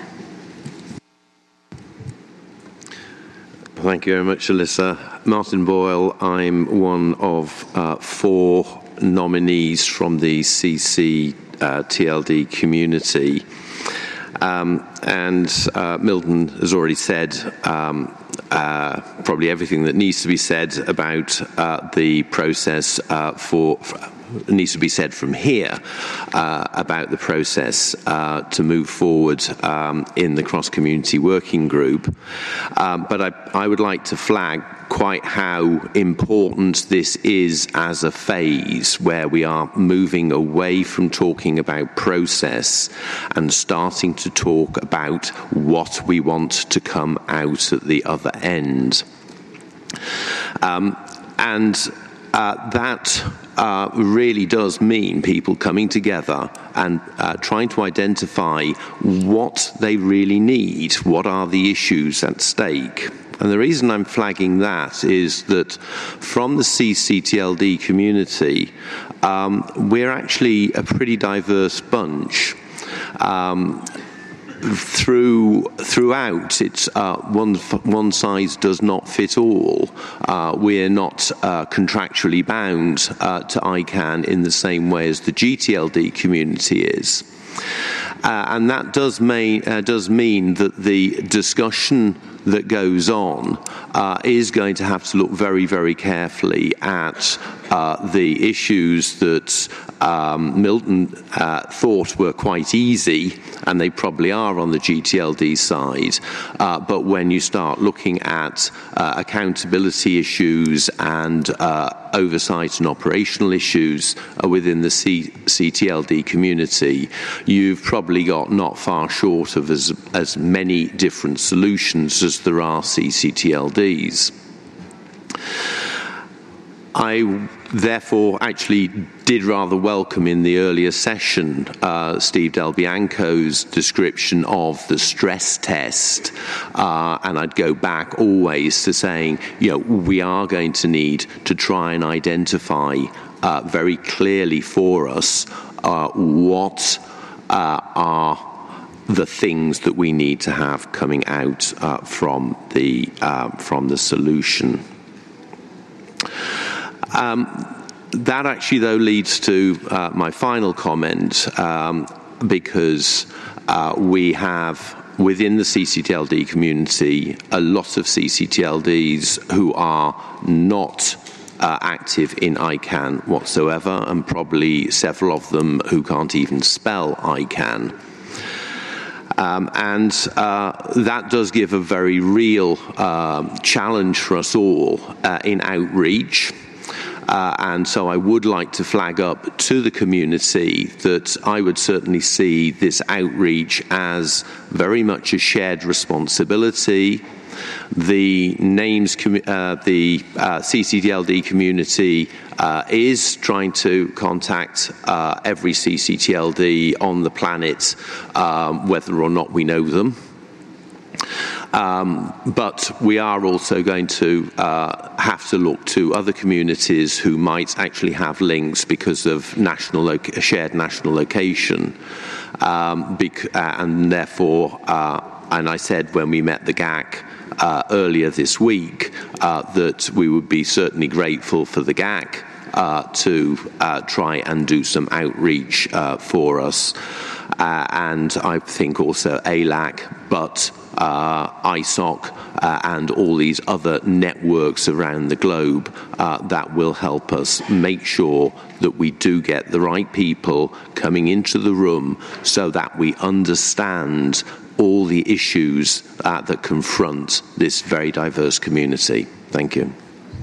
Thank you very much, Alyssa. Martin Boyle. I'm one of uh, four nominees from the C C uh, T L D community. Um, and uh, Milton has already said um, uh, probably everything that needs to be said about uh, the process uh, for, for needs to be said from here uh, about the process uh, to move forward um, in the cross-community working group. Um, but I, I would like to flag quite how important this is as a phase where we are moving away from talking about process and starting to talk about what we want to come out at the other end. Um, and uh, that uh, really does mean people coming together and uh, trying to identify what they really need, what are the issues at stake. And the reason I'm flagging that is that from the C C T L D community, um, we're actually a pretty diverse bunch. Um, through throughout, it's uh, one one size does not fit all. Uh, we're not uh, contractually bound uh, to I CANN in the same way as the G T L D community is. Uh, and that does mean, uh, does mean that the discussion that goes on uh, is going to have to look very, very carefully at uh, the issues that um, Milton uh, thought were quite easy, and they probably are on the G T L D side, uh, but when you start looking at uh, accountability issues and uh, oversight and operational issues uh, within the C- CTLD community, you've probably got not far short of as, as many different solutions as there are C C T L Ds. I therefore actually did rather welcome in the earlier session uh, Steve Del Bianco's description of the stress test, uh, and I'd go back always to saying, you know, we are going to need to try and identify uh, very clearly for us uh, what uh, are the things that we need to have coming out uh, from the uh, from the solution. Um, that actually, though, leads to uh, my final comment, um, because uh, we have within the C C T L D community a lot of C C T L Ds who are not uh, active in I CANN whatsoever, and probably several of them who can't even spell I CANN. Um, and uh, that does give a very real uh, challenge for us all uh, in outreach. Uh, and so I would like to flag up to the community that I would certainly see this outreach as very much a shared responsibility. The names, uh, the uh, C C T L D community uh, is trying to contact uh, every C C T L D on the planet, um, whether or not we know them. Um, but we are also going to uh, have to look to other communities who might actually have links because of national lo- shared national location, um, bec- uh, and therefore, uh, and I said when we met the G A C uh, earlier this week uh, that we would be certainly grateful for the G A C uh, to uh, try and do some outreach uh, for us, uh, and I think also A L A C, but Uh, I S O C uh, and all these other networks around the globe uh, that will help us make sure that we do get the right people coming into the room so that we understand all the issues uh, that confront this very diverse community. Thank you.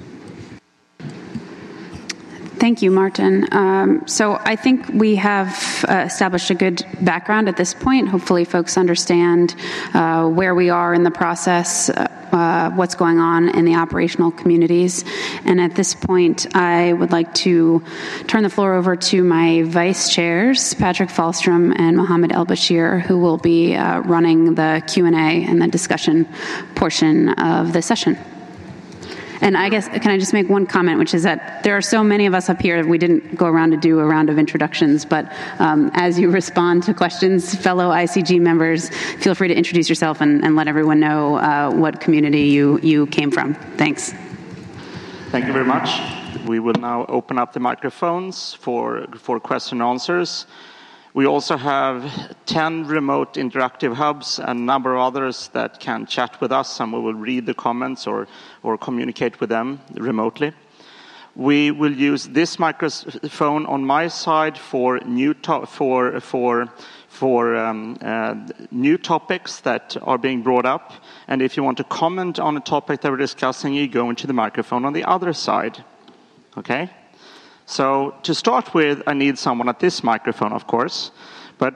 Thank you, Martin. Um, so I think we have uh, established a good background at this point. Hopefully folks understand uh, where we are in the process, uh, what's going on in the operational communities. And at this point, I would like to turn the floor over to my vice chairs, Patrick Falstrom and Mohammed El-Bashir, who will be uh, running the Q and A and the discussion portion of the session. And I guess, can I just make one comment, which is that there are so many of us up here, we didn't go around to do a round of introductions, but um, as you respond to questions, fellow I C G members, feel free to introduce yourself and, and let everyone know uh, what community you, you came from. Thanks. Thank you very much. We will now open up the microphones for, for question and answers. We also have ten remote interactive hubs and a number of others that can chat with us, and we will read the comments or, or communicate with them remotely. We will use this microphone on my side for new to- for for for um, uh, new topics that are being brought up. And if you want to comment on a topic that we're discussing, you go into the microphone on the other side. Okay? So to start with, I need someone at this microphone, of course. But,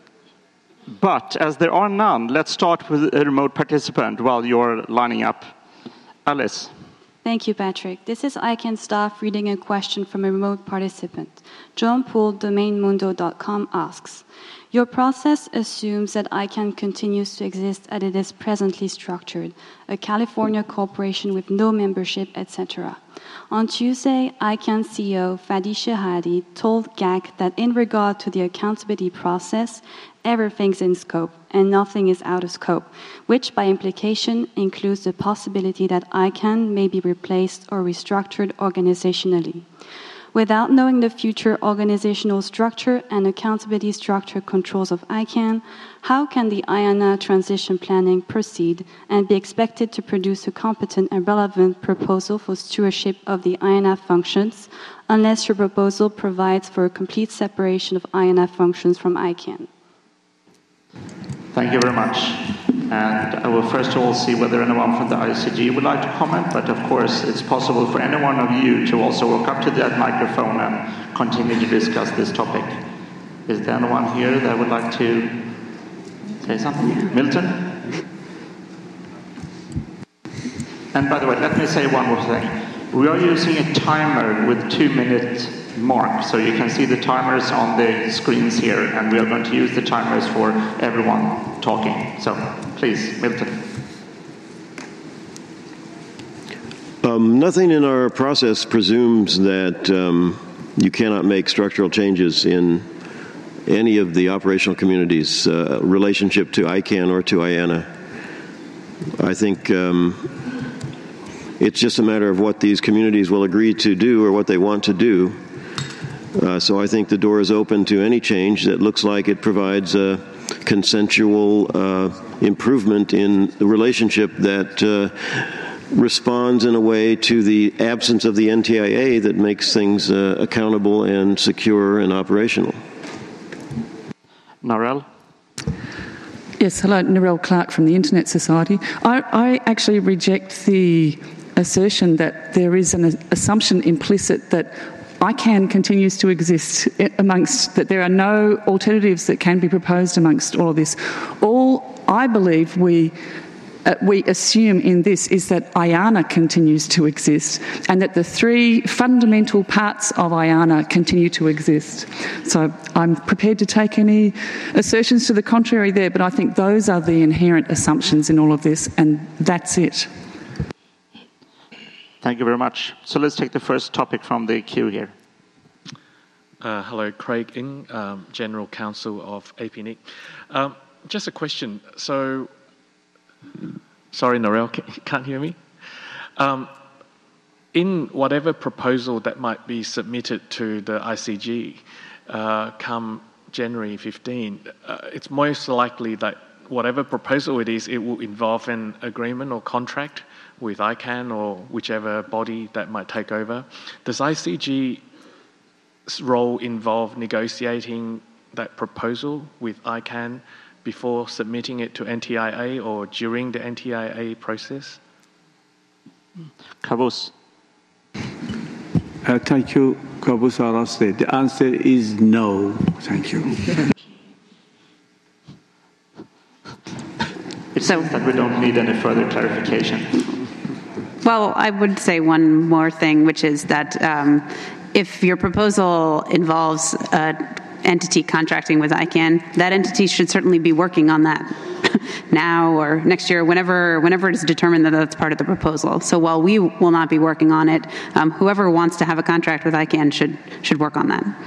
but as there are none, let's start with a remote participant while you're lining up. Alice. Thank you, Patrick. This is I CANN staff reading a question from a remote participant. John Poole, domain mundo dot com, asks, your process assumes that I CANN continues to exist as it is presently structured, a California corporation with no membership, et cetera. On Tuesday, I CANN C E O Fadi Shehadi told G A C that in regard to the accountability process, everything's in scope and nothing is out of scope, which by implication includes the possibility that I CANN may be replaced or restructured organizationally. Without knowing the future organizational structure and accountability structure controls of I CANN, how can the I A N A transition planning proceed and be expected to produce a competent and relevant proposal for stewardship of the I A N A functions unless your proposal provides for a complete separation of I A N A functions from I CANN? Thank you very much. And I will first of all see whether anyone from the I C G would like to comment, but of course it's possible for any one of you to also walk up to that microphone and continue to discuss this topic. Is there anyone here that would like to say something? Milton? And by the way, let me say one more thing. We are using a timer with two minute mark, so you can see the timers on the screens here, and we are going to use the timers for everyone talking. So please, Milton. Um, nothing in our process presumes that um, you cannot make structural changes in any of the operational communities' uh, relationship to I CANN or to I A N A. I think um, it's just a matter of what these communities will agree to do or what they want to do. Uh, so I think the door is open to any change that looks like it provides a consensual uh, improvement in the relationship that uh, responds in a way to the absence of the N T I A that makes things uh, accountable and secure and operational. Narelle? Yes, hello, Narelle Clark from the Internet Society. I, I actually reject the assertion that there is an assumption implicit that I CANN continues to exist amongst, that there are no alternatives that can be proposed amongst all of this. All I believe we uh, we assume in this is that I A N A continues to exist and that the three fundamental parts of I A N A continue to exist. So I'm prepared to take any assertions to the contrary there, but I think those are the inherent assumptions in all of this, and that's it. Thank you very much. So let's take the first topic from the queue here. Uh, hello, Craig Ng, um, General Counsel of A P N I C. Um, just a question. So, sorry, Narelle, can't hear me? Um, in whatever proposal that might be submitted to the I C G uh, come January fifteenth, uh, it's most likely that whatever proposal it is, it will involve an agreement or contract with I CANN or whichever body that might take over. Does I C G's role involve negotiating that proposal with I CANN before submitting it to N T I A or during the N T I A process? Kavus. Uh, thank you, Kavus Araste. The answer is no. Thank you. It seems that we don't need any further clarification. Well, I would say one more thing, which is that um, if your proposal involves an entity contracting with I CANN, that entity should certainly be working on that now or next year, whenever whenever it is determined that that's part of the proposal. So while we will not be working on it, um, whoever wants to have a contract with I CANN should should work on that.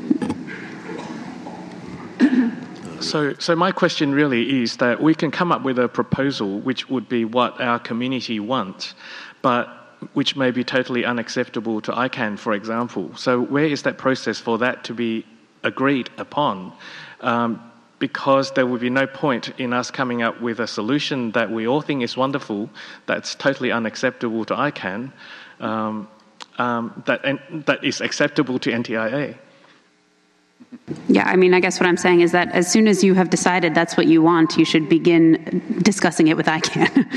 So, so my question really is that we can come up with a proposal which would be what our community wants, but which may be totally unacceptable to I CANN, for example. So where is that process for that to be agreed upon? Um, because there would be no point in us coming up with a solution that we all think is wonderful, that's totally unacceptable to I CANN, um, um, that, and, that is acceptable to N T I A. Yeah, I mean, I guess what I'm saying is that as soon as you have decided that's what you want, you should begin discussing it with I CANN.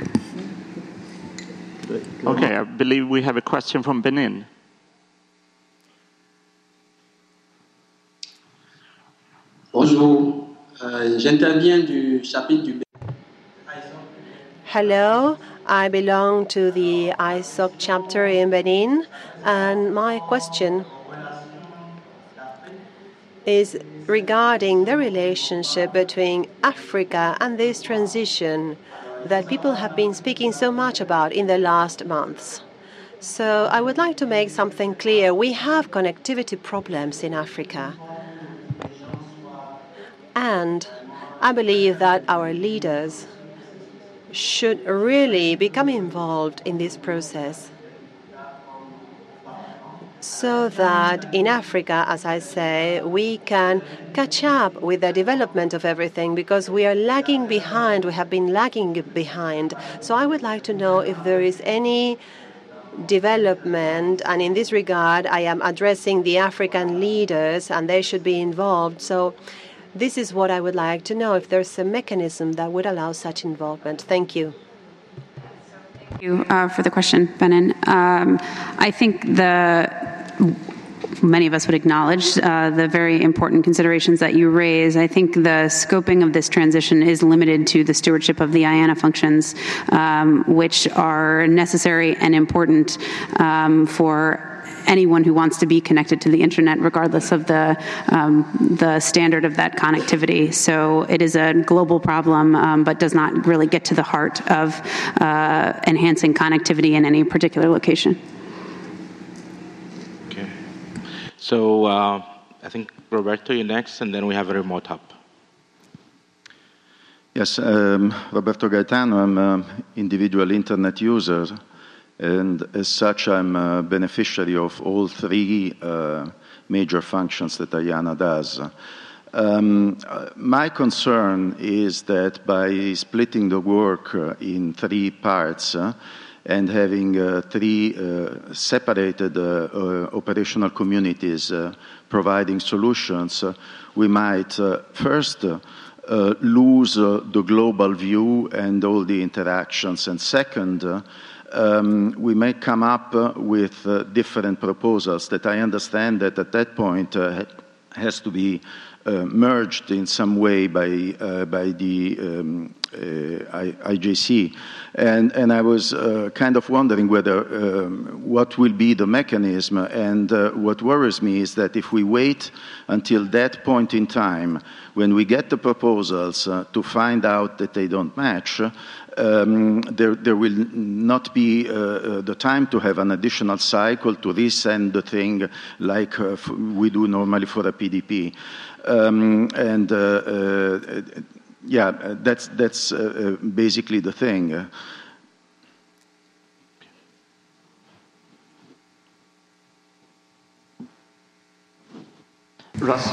Okay, I believe we have a question from Benin. Bonjour, euh, j'interviens du chapitre du. Hello, I belong to the I S O C chapter in Benin, and my question is regarding the relationship between Africa and this transition that people have been speaking so much about in the last months. So I would like to make something clear. We have connectivity problems in Africa. And I believe that our leaders should really become involved in this process so that in Africa, as I say, we can catch up with the development of everything, because we are lagging behind. We have been lagging behind. So I would like to know if there is any development, and in this regard, I am addressing the African leaders, and they should be involved. So this is what I would like to know, if there's a mechanism that would allow such involvement. Thank you. Thank you uh, for the question, Benin. Um, I think the many of us would acknowledge uh, the very important considerations that you raise. I think the scoping of this transition is limited to the stewardship of the I A N A functions, um, which are necessary and important um, for anyone who wants to be connected to the internet, regardless of the um, the standard of that connectivity. So it is a global problem, um, but does not really get to the heart of uh, enhancing connectivity in any particular location. Okay. So uh, I think Roberto, you're next, and then we have a remote hub. Yes, um, Roberto Gaetano. I'm an individual internet user. And as such, I'm a beneficiary of all three uh, major functions that I A N A does. Um, my concern is that by splitting the work uh, in three parts uh, and having uh, three uh, separated uh, uh, operational communities uh, providing solutions, uh, we might uh, first uh, uh, lose uh, the global view and all the interactions, and second, uh, Um, we may come up uh, with uh, different proposals that I understand that at that point uh, has to be uh, merged in some way by uh, by the um, uh, I J C, and and I was uh, kind of wondering whether um, what will be the mechanism. And uh, what worries me is that if we wait until that point in time, when we get the proposals uh, to find out that they don't match, Um, there, there will not be uh, uh, the time to have an additional cycle to resend the thing like uh, f- we do normally for a P D P. Um, and uh, uh, yeah, that's, that's uh, basically the thing. Russ.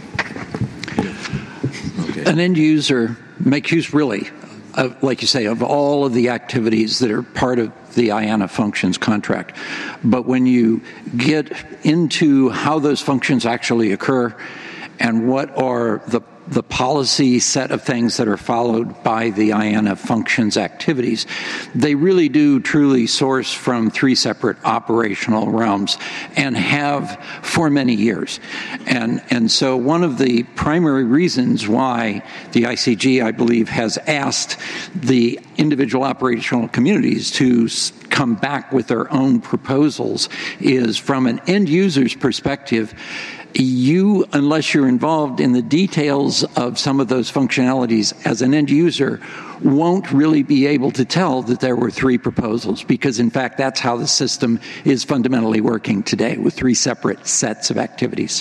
Okay. An end user makes use really Of, like you say, of all of the activities that are part of the I A N A functions contract. But when you get into how those functions actually occur and what are the the policy set of things that are followed by the I A N A functions activities, they really do truly source from three separate operational realms and have for many years. And, and so one of the primary reasons why the I C G, I believe, has asked the individual operational communities to come back with their own proposals is, from an end user's perspective, you, unless you're involved in the details of some of those functionalities as an end user, won't really be able to tell that there were three proposals, because in fact that's how the system is fundamentally working today, with three separate sets of activities.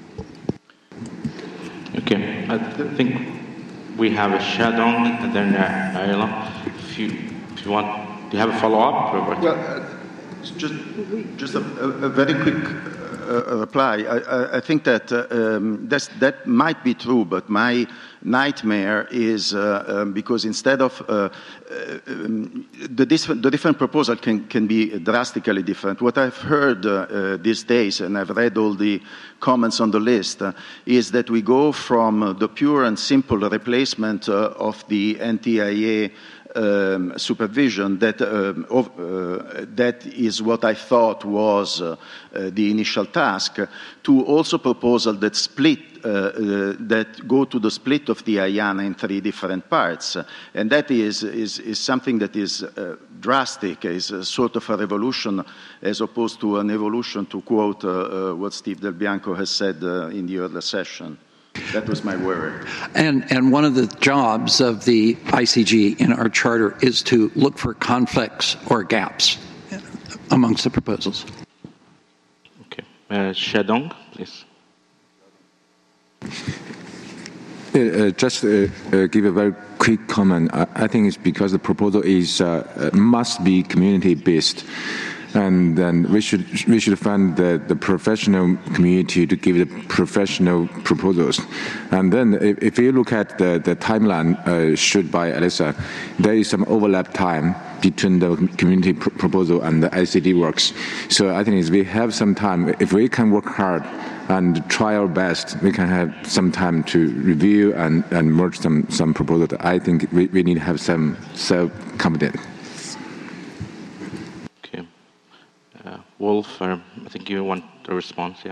Okay, I think we have a Shadong and then uh, Ayla. If you, if you want, do you have a follow-up? Robert? Well, uh, just, just a, a, a very quick Uh, reply. I, I think that uh, um, that might be true, but my nightmare is uh, um, because instead of uh, uh, um, the, different, the different proposal can, can be drastically different. What I've heard uh, uh, these days, and I've read all the comments on the list, uh, is that we go from uh, the pure and simple replacement uh, of the N T I A Um, supervision that um, of, uh, that is what I thought was uh, uh, the initial task, to also proposal that split uh, uh, that go to the split of the I A N A in three different parts, and that is is, is something that is uh, drastic, is a sort of a revolution as opposed to an evolution, to quote uh, uh, what Steve Del Bianco has said uh, in the earlier session. That was my worry. And and one of the jobs of the I C G in our charter is to look for conflicts or gaps amongst the proposals. Okay. Uh, Shadong, please. Uh, uh, just uh, uh, give a very quick comment. I, I think it's because the proposal is uh, must be community-based. and then we should we should find the, the professional community to give the professional proposals. And then if, if you look at the, the timeline uh, shown by Alyssa, there is some overlap time between the community pr- proposal and the I C D works. So I think is we have some time. If we can work hard and try our best, we can have some time to review and, and merge some, some proposals. I think we, we need to have some self-confidence. Okay. Uh, Wolf, uh, I think you want a response, yeah.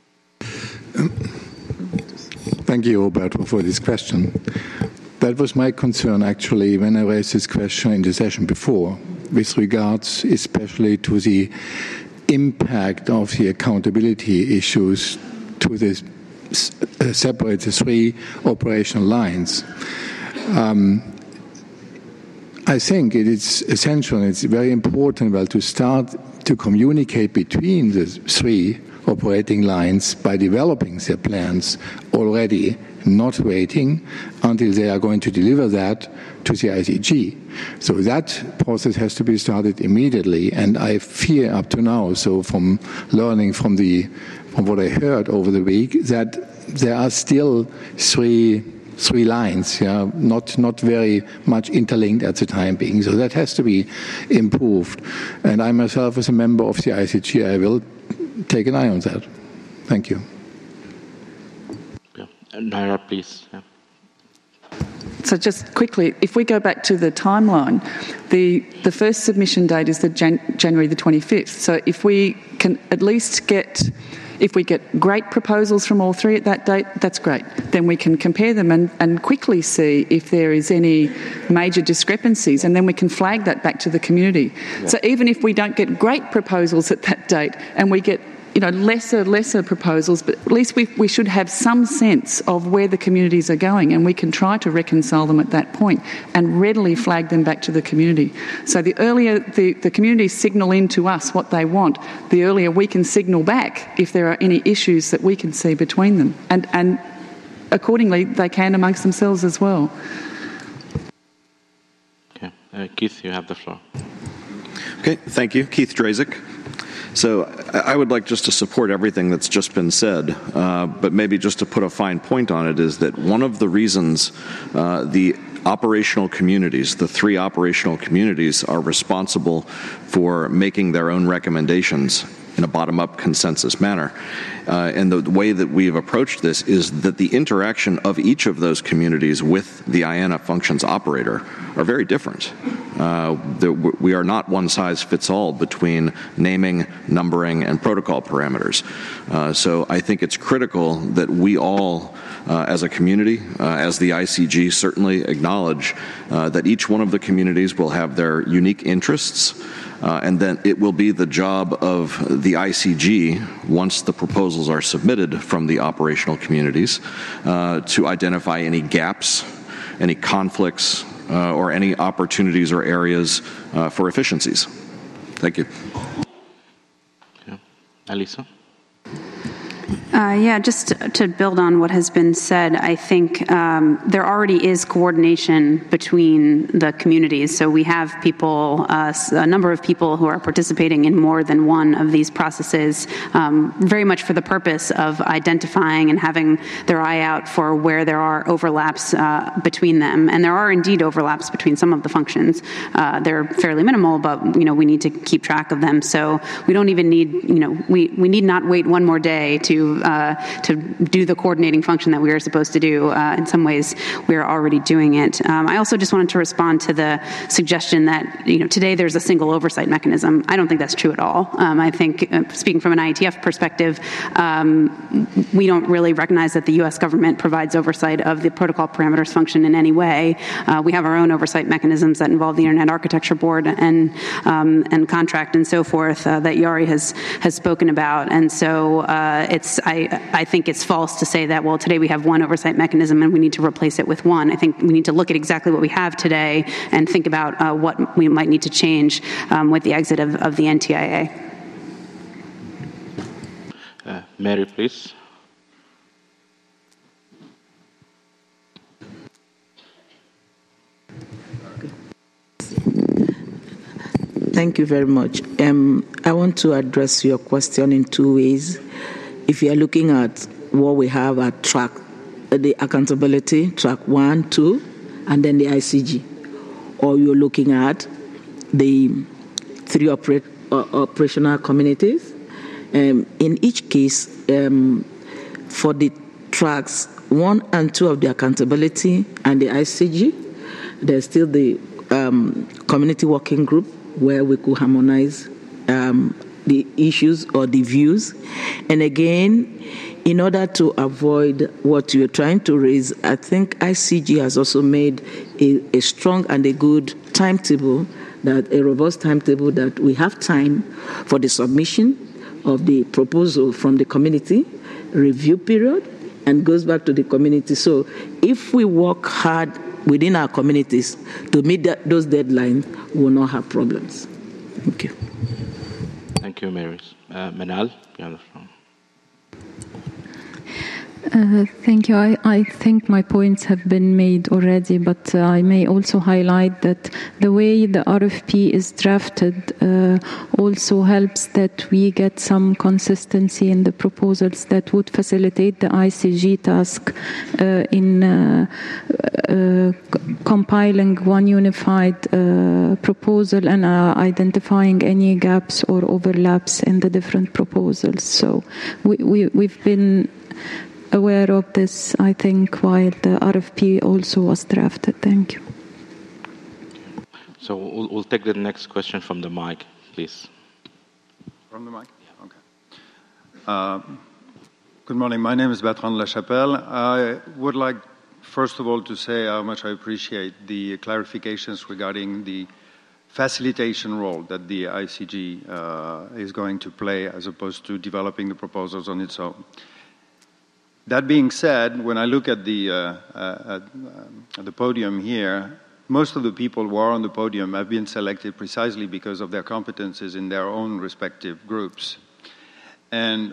Thank you, Roberto, for this question. That was my concern, actually, when I raised this question in the session before, with regards especially to the impact of the accountability issues to the uh, separate the three operational lines. Um, I think it is essential, it's very important, well, to start to communicate between the three operating lines by developing their plans already, not waiting until they are going to deliver that to the I C G. So that process has to be started immediately, and I fear up to now, so from learning from the from what I heard over the week, that there are still three three lines, yeah, not not very much interlinked at the time being. So that has to be improved. And I myself, as a member of the I C G, I will take an eye on that. Thank you. Yeah. Naira, please. Yeah. So just quickly, if we go back to the timeline, the the first submission date is the Jan- January the twenty-fifth. So if we can at least get, if we get great proposals from all three at that date, that's great. Then we can compare them and, and quickly see if there is any major discrepancies, and then we can flag that back to the community. Yeah. So even if we don't get great proposals at that date and we get, you know, lesser, lesser proposals, but at least we we should have some sense of where the communities are going, and we can try to reconcile them at that point and readily flag them back to the community. So the earlier the, the communities signal in to us what they want, the earlier we can signal back if there are any issues that we can see between them. And, and accordingly, they can amongst themselves as well. Okay. Uh, Keith, you have the floor. Okay, thank you. Keith Drazek. So I would like just to support everything that's just been said, uh, but maybe just to put a fine point on it is that one of the reasons uh, the operational communities, the three operational communities, are responsible for making their own recommendations in a bottom-up consensus manner. Uh, and the way that we've approached this is that the interaction of each of those communities with the I A N A functions operator are very different. Uh, the, we are not one-size-fits-all between naming, numbering, and protocol parameters. Uh, so I think it's critical that we all, uh, as a community, uh, as the I C G, certainly acknowledge uh, that each one of the communities will have their unique interests. Uh, and then it will be the job of the I C G, once the proposals are submitted from the operational communities, uh, to identify any gaps, any conflicts, uh, or any opportunities or areas uh, for efficiencies. Thank you. Yeah. Alyssa? Uh, yeah, just to build on what has been said, I think um, there already is coordination between the communities. So we have people, uh, a number of people who are participating in more than one of these processes, um, very much for the purpose of identifying and having their eye out for where there are overlaps uh, between them. And there are indeed overlaps between some of the functions. Uh, they're fairly minimal, but you know we need to keep track of them. So we don't even need, you know, we, we need not wait one more day to Uh, to do the coordinating function that we are supposed to do. Uh, in some ways, we are already doing it. Um, I also just wanted to respond to the suggestion that, you know, today there's a single oversight mechanism. I don't think that's true at all. Um, I think, uh, speaking from an I E T F perspective, um, we don't really recognize that the U S government provides oversight of the protocol parameters function in any way. Uh, we have our own oversight mechanisms that involve the Internet Architecture Board and um, and contract and so forth uh, that Jari has has spoken about. And so uh, it's I, I think it's false to say that, well, today we have one oversight mechanism and we need to replace it with one. I think we need to look at exactly what we have today and think about uh, what we might need to change um, with the exit of, of the N T I A. Uh, Mary, please. Thank you very much. Um, I want to address your question in two ways. If you are looking at what we have at track, the accountability, track one, two, and then the I C G, or you're looking at the three operate, uh, operational communities, um, in each case, um, for the tracks one and two of the accountability and the I C G, there's still the um, community working group where we could harmonize um, the issues or the views. And again, in order to avoid what you're trying to raise, I think I C G has also made a, a strong and a good timetable, that a robust timetable, that we have time for the submission of the proposal from the community, review period, and goes back to the community. So if we work hard within our communities to meet that, those deadlines, we will not have problems. Thank you. Thank you, Mary. Uh, Manal, you have the floor. Uh, thank you. I, I think my points have been made already, but uh, I may also highlight that the way the R F P is drafted uh, also helps that we get some consistency in the proposals that would facilitate the I C G task uh, in uh, uh, c- compiling one unified uh, proposal and uh, identifying any gaps or overlaps in the different proposals. So we, we, we've been aware of this, I think, while the R F P also was drafted. Thank you. So we'll, we'll take the next question from the mic, please. From the mic? Okay. Uh, good morning. My name is Bertrand Lachapelle. I would like, first of all, to say how much I appreciate the clarifications regarding the facilitation role that the I C G uh, is going to play as opposed to developing the proposals on its own. That being said, when I look at the, uh, uh, at the podium here, most of the people who are on the podium have been selected precisely because of their competences in their own respective groups. And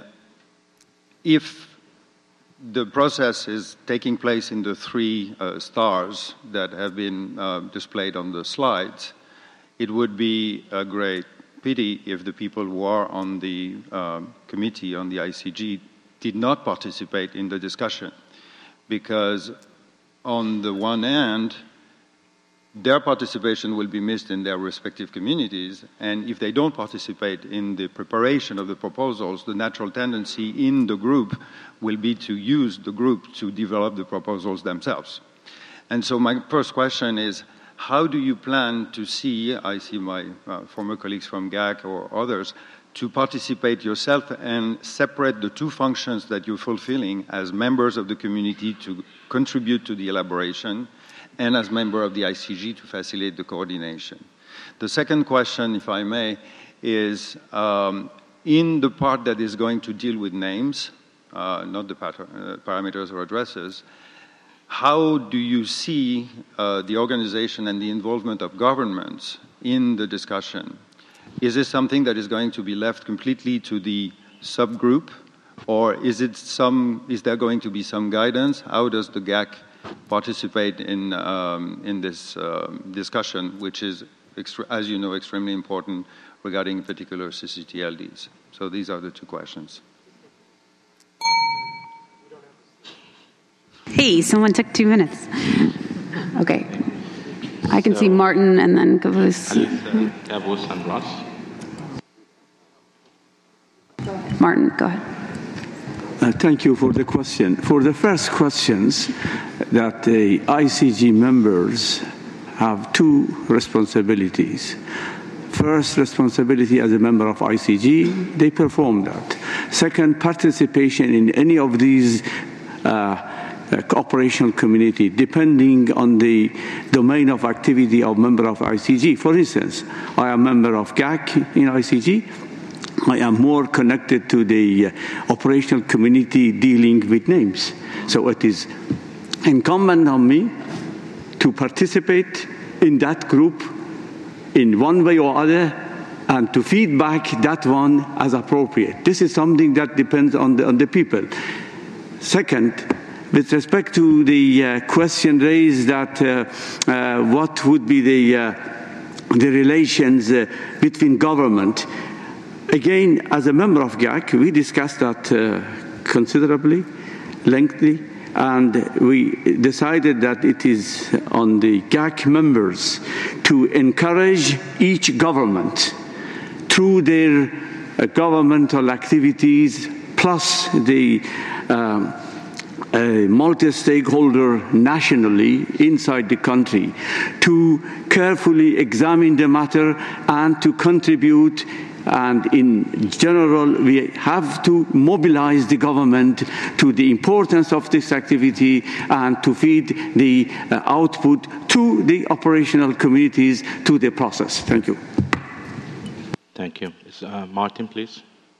if the process is taking place in the three uh, stars that have been uh, displayed on the slides, it would be a great pity if the people who are on the uh, committee, on the I C G, did not participate in the discussion, because on the one hand, their participation will be missed in their respective communities, and if they don't participate in the preparation of the proposals, the natural tendency in the group will be to use the group to develop the proposals themselves. And so my first question is, how do you plan to see, I see my uh, former colleagues from G A C or others, to participate yourself and separate the two functions that you're fulfilling as members of the community to contribute to the elaboration and as member of the I C G to facilitate the coordination? The second question, if I may, is um, in the part that is going to deal with names, uh, not the pat- uh, parameters or addresses, how do you see uh, the organization and the involvement of governments in the discussion? Is this something that is going to be left completely to the subgroup, or is it some? Is there going to be some guidance? How does the G A C participate in um, in this uh, discussion, which is, extre- as you know, extremely important regarding particular C C T L Ds? So these are the two questions. Hey, someone took two minutes. Okay. I can so, see Martin and then Gavus. Gavus and Ross. Martin, go ahead. Uh, thank you for the question. For the first questions, that the I C G members have two responsibilities. First responsibility as a member of I C G, they perform that. Second, participation in any of these uh, Uh, operational community, depending on the domain of activity of member of I C G. For instance, I am member of G A C in I C G. I am more connected to the uh, operational community dealing with names. So it is incumbent on me to participate in that group in one way or other and to feed back that one as appropriate. This is something that depends on the, on the people. Second, with respect to the uh, question raised that uh, uh, what would be the, uh, the relations uh, between government, again, as a member of G A C, we discussed that uh, considerably, lengthily, and we decided that it is on the G A C members to encourage each government through their uh, governmental activities plus the um, uh, multi-stakeholder nationally inside the country to carefully examine the matter and to contribute. And in general, we have to mobilize the government to the importance of this activity and to feed the uh, output to the operational communities, to the process. Thank you. Thank you. Uh, Martin, please.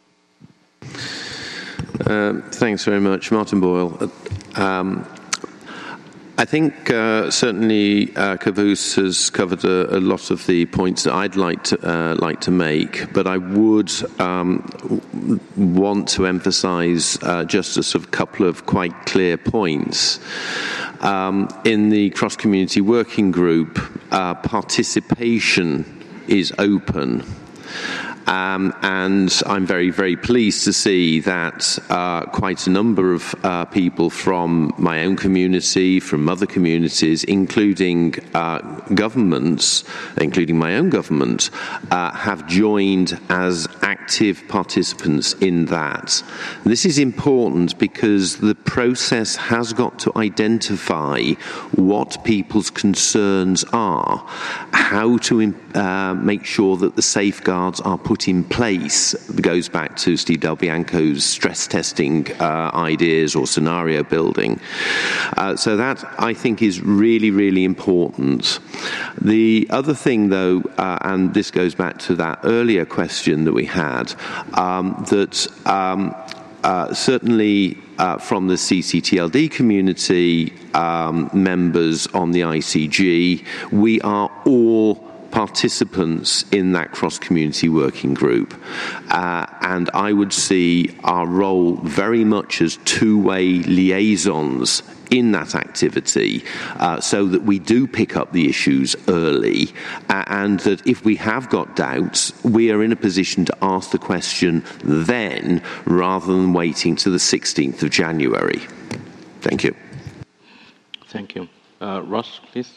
Uh, thanks very much. Martin Boyle. Um, I think uh, certainly uh, Kavus has covered a, a lot of the points that I'd like to uh, like to make, but I would um, want to emphasise uh, just a sort of couple of quite clear points. Um, in the cross-community working group, uh, participation is open. Um, and I'm very, very pleased to see that uh, quite a number of uh, people from my own community, from other communities, including uh, governments, including my own government, uh, have joined as active participants in that. This is important because the process has got to identify what people's concerns are, how to uh, make sure that the safeguards are put in place. It goes back to Steve Del Bianco's stress testing uh, ideas or scenario building. Uh, so that, I think, is really, really important. The other thing, though, uh, and this goes back to that earlier question that we had, um, that um, uh, certainly uh, from the C C T L D community um, members on the I C G, we are all participants in that cross-community working group. Uh, and I would see our role very much as two-way liaisons in that activity uh, so that we do pick up the issues early uh, and that if we have got doubts, we are in a position to ask the question then rather than waiting to the sixteenth of January. Thank you. Thank you. Uh, Ross, please.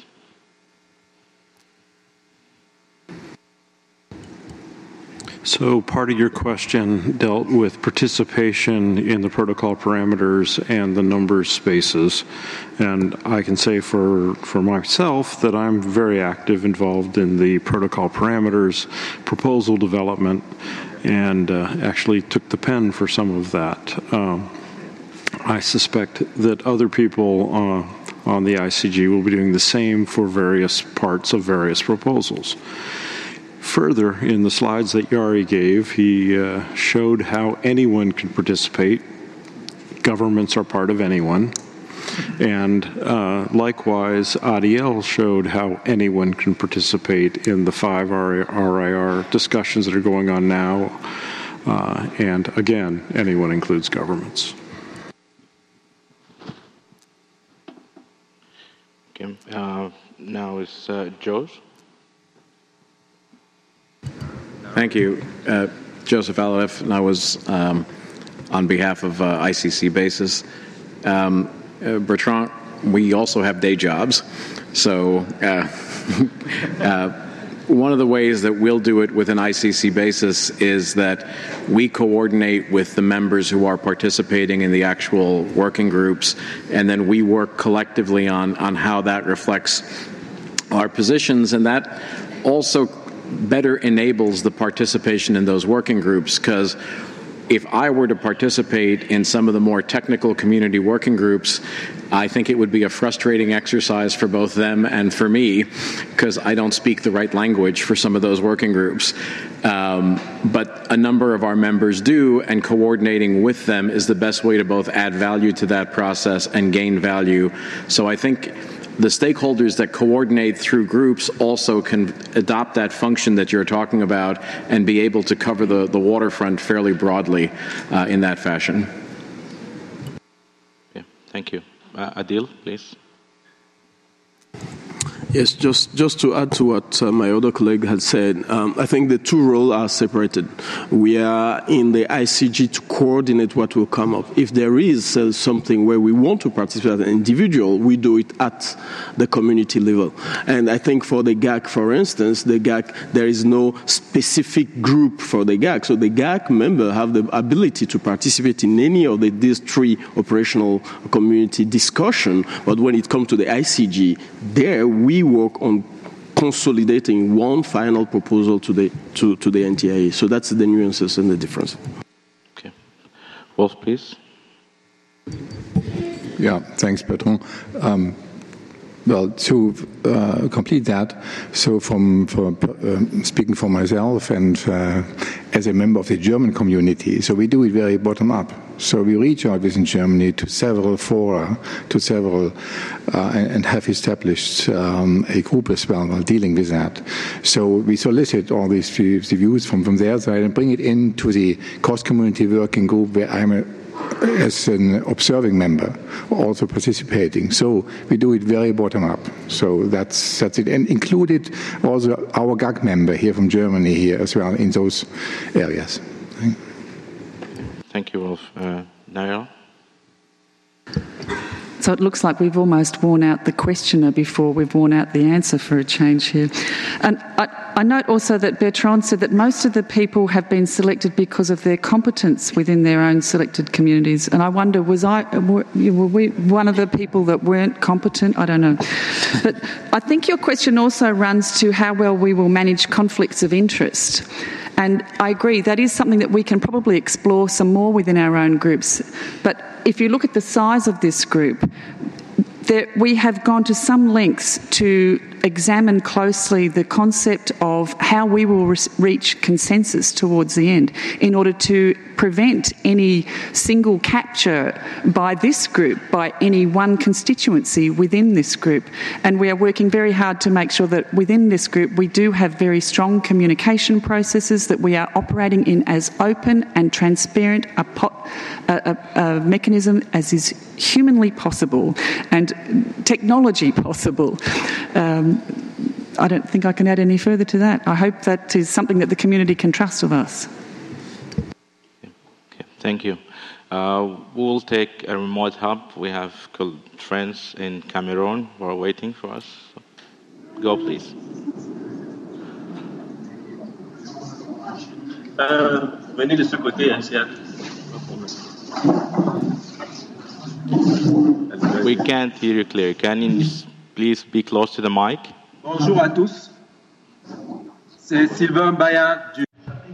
So part of your question dealt with participation in the protocol parameters and the number of spaces. And I can say for, for myself that I'm very active involved in the protocol parameters, proposal development, and uh, actually took the pen for some of that. Um, I suspect that other people uh, on the I C G will be doing the same for various parts of various proposals. Further, in the slides that Jari gave, he uh, showed how anyone can participate. Governments are part of anyone. And uh, likewise, Adiel showed how anyone can participate in the five R I R discussions that are going on now. Uh, and again, anyone includes governments. Okay. Uh, now is uh, Joe's. Thank you. Uh, Joseph Alalev, and I was um, on behalf of uh, I C C Basis. Um, uh, Bertrand, we also have day jobs. So uh, uh, one of the ways that we'll do it with an I C C basis is that we coordinate with the members who are participating in the actual working groups, and then we work collectively on, on how that reflects our positions, and that also better enables the participation in those working groups, because if I were to participate in some of the more technical community working groups, I think it would be a frustrating exercise for both them and for me, because I don't speak the right language for some of those working groups. Um, but a number of our members do, and coordinating with them is the best way to both add value to that process and gain value. So I think the stakeholders that coordinate through groups also can adopt that function that you're talking about and be able to cover the, the waterfront fairly broadly uh, in that fashion. Yeah, thank you. Uh, Adil, please. Yes, just, just to add to what uh, my other colleague had said, um, I think the two roles are separated. We are in the I C G to coordinate what will come up. If there is uh, something where we want to participate as an individual, we do it at the community level. And I think for the G A C, for instance, the G A C, there is no specific group for the G A C. So the G A C member have the ability to participate in any of the, these three operational community discussion. But when it comes to the I C G, there we work on consolidating one final proposal to the to, to the N T I A. So that's the nuances and the difference. Okay. Wolf, please. Yeah, thanks, Bertrand. Um, Well, to uh, complete that, so from for, uh, speaking for myself and uh, as a member of the German community, so we do it very bottom up. So we reach out within Germany to several fora, to several, uh, and, and have established um, a group as well while dealing with that. So we solicit all these the views from, from their side and bring it into the cross community working group where I'm a as an observing member, also participating. So we do it very bottom up. So that's that's it, and included also our G A C member here from Germany here as well in those areas. Thank you, Wolf. Uh, Naira? So it looks like we've almost worn out the questioner before we've worn out the answer for a change here. And I, I note also that Bertrand said that most of the people have been selected because of their competence within their own selected communities. And I wonder, was I, were, were we one of the people that weren't competent? I don't know. But I think your question also runs to how well we will manage conflicts of interest. And I agree, that is something that we can probably explore some more within our own groups. But if you look at the size of this group, there, we have gone to some lengths to examine closely the concept of how we will re- reach consensus towards the end in order to prevent any single capture by this group, by any one constituency within this group. And we are working very hard to make sure that within this group we do have very strong communication processes, that we are operating in as open and transparent a, po- a, a, a mechanism as is humanly possible and technology possible. Um, I don't think I can add any further to that. I hope that is something that the community can trust of us. Okay, thank you. Uh, we'll take a remote hub. We have friends in Cameroon who are waiting for us. So go, please. Euh, venez de ce côté, hein, We can't hear you clear. Can you please be close to the mic? Bonjour à tous. C'est Sylvain Bayard du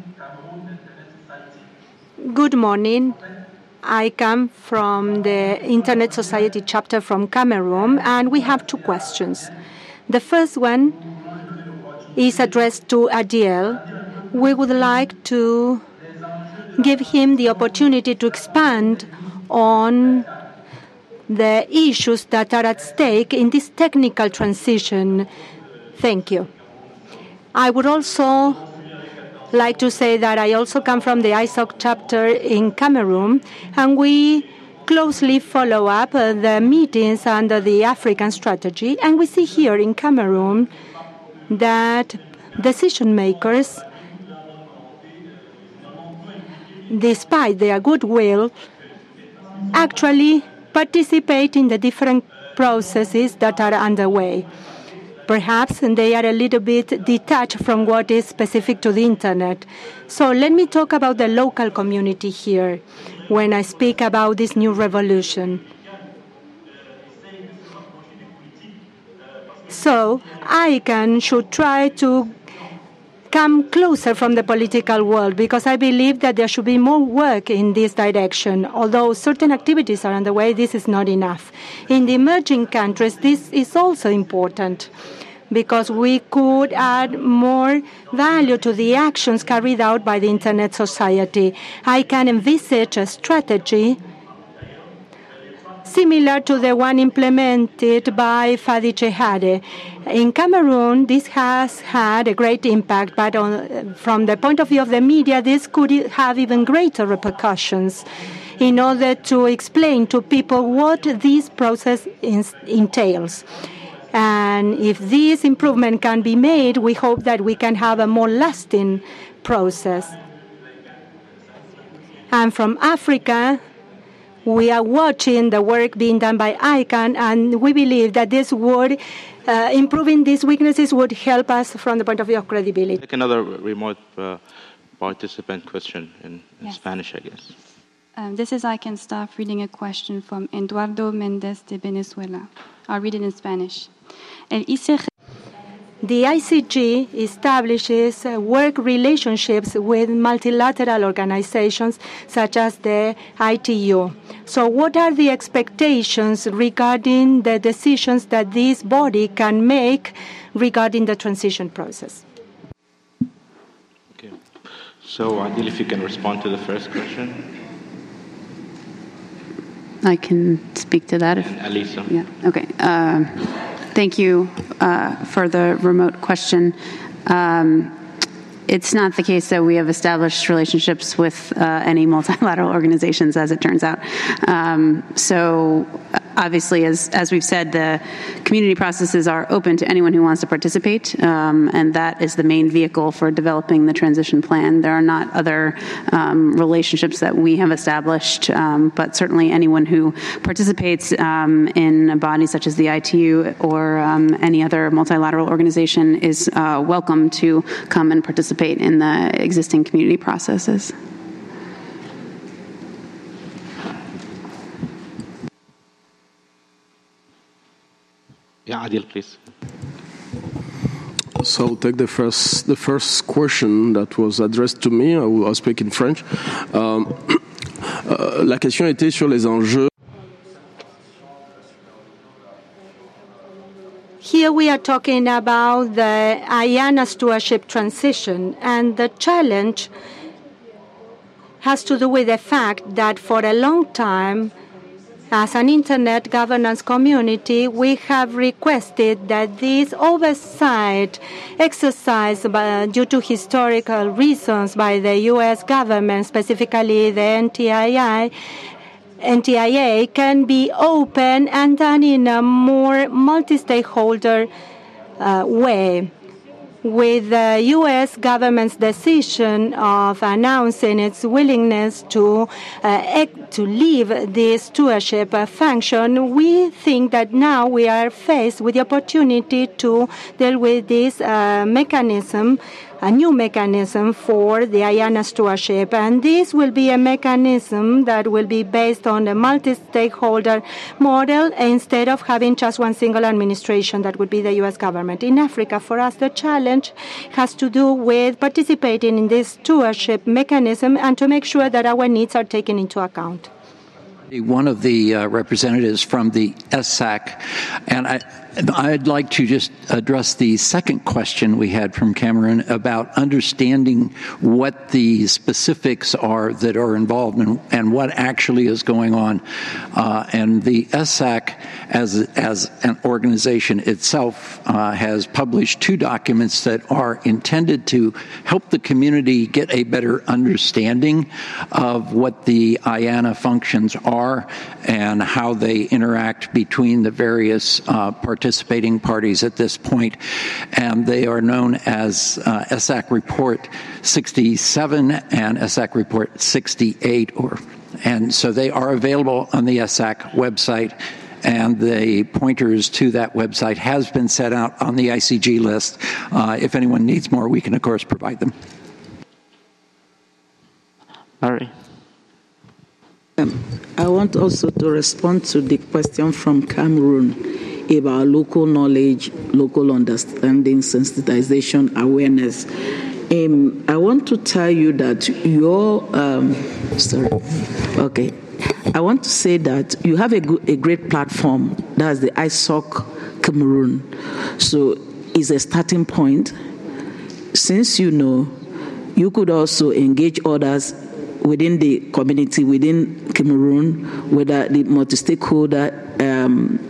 Good morning. I come from the Internet Society chapter from Cameroon, and we have two questions. The first one is addressed to Adiel. We would like to give him the opportunity to expand on the issues that are at stake in this technical transition. Thank you. I would also like to say that I also come from the I S O C chapter in Cameroon, and we closely follow up uh, the meetings under the African strategy, and we see here in Cameroon that decision makers, despite their goodwill, actually participate in the different processes that are underway. Perhaps they are a little bit detached from what is specific to the Internet. So let me talk about the local community here when I speak about this new revolution. So I can should try to come closer from the political world, because I believe that there should be more work in this direction. Although certain activities are underway, this is not enough. In the emerging countries, this is also important, because we could add more value to the actions carried out by the Internet Society. I can envisage a strategy similar to the one implemented by Fadi Chehade. In Cameroon, this has had a great impact, but on, from the point of view of the media, this could have even greater repercussions in order to explain to people what this process is, entails. And if this improvement can be made, we hope that we can have a more lasting process. And from Africa, we are watching the work being done by ICANN, and we believe that this would, uh, improving these weaknesses would help us from the point of view of credibility. Take another remote uh, participant question in, in yes. Spanish, I guess. Um, this is ICANN staff reading a question from Eduardo Mendez de Venezuela. I'll read it in Spanish. El I C G The I C G establishes work relationships with multilateral organizations such as the I T U. So what are the expectations regarding the decisions that this body can make regarding the transition process? Okay. So, Adil, if you can respond to the first question. I can speak to that. If, and Alisa. Yeah, okay. Uh, Thank you uh, for the remote question. Um, it's not the case that we have established relationships with uh, any multilateral organizations, as it turns out. Um, so obviously, as, as we've said, the community processes are open to anyone who wants to participate, um, and that is the main vehicle for developing the transition plan. There are not other um, relationships that we have established, um, but certainly anyone who participates um, in a body such as the I T U or um, any other multilateral organization is uh, welcome to come and participate in the existing community processes. Yeah, Adil, please. So take the first the first question that was addressed to me. I will speak in French. Um, uh, la question était sur les enjeux. Here we are talking about the IANA stewardship transition, and the challenge has to do with the fact that for a long time, as an Internet governance community, we have requested that this oversight exercise by, due to historical reasons by the U S government, specifically the N T I A, N T I A, can be open and done in a more multi-stakeholder uh, way. With the U S government's decision of announcing its willingness to uh, to leave this stewardship function, we think that now we are faced with the opportunity to deal with this uh, mechanism, a new mechanism for the IANA stewardship. And this will be a mechanism that will be based on a multi-stakeholder model instead of having just one single administration that would be the U S government. In Africa, for us, the challenge has to do with participating in this stewardship mechanism and to make sure that our needs are taken into account. One of the uh, representatives from the S A C, and I, I'd like to just address the second question we had from Cameroon about understanding what the specifics are that are involved in, and what actually is going on. Uh, and the S A C, as, as an organization itself, uh, has published two documents that are intended to help the community get a better understanding of what the IANA functions are and how they interact between the various uh, participating parties at this point. And they are known as uh, S A C Report sixty-seven and S A C Report sixty-eight. Or, and so they are available on the S A C website, and the pointers to that website has been set out on the I C G list. Uh, if anyone needs more, we can, of course, provide them. Mary. Um, I want also to respond to the question from Cameroon about local knowledge, local understanding, sensitization, awareness. Um, I want to tell you that your, um, sorry, okay. I want to say that you have a, good, a great platform. That's the I S O C Cameroon. So it's a starting point. Since you know, you could also engage others within the community, within Cameroon, whether the multi-stakeholder um,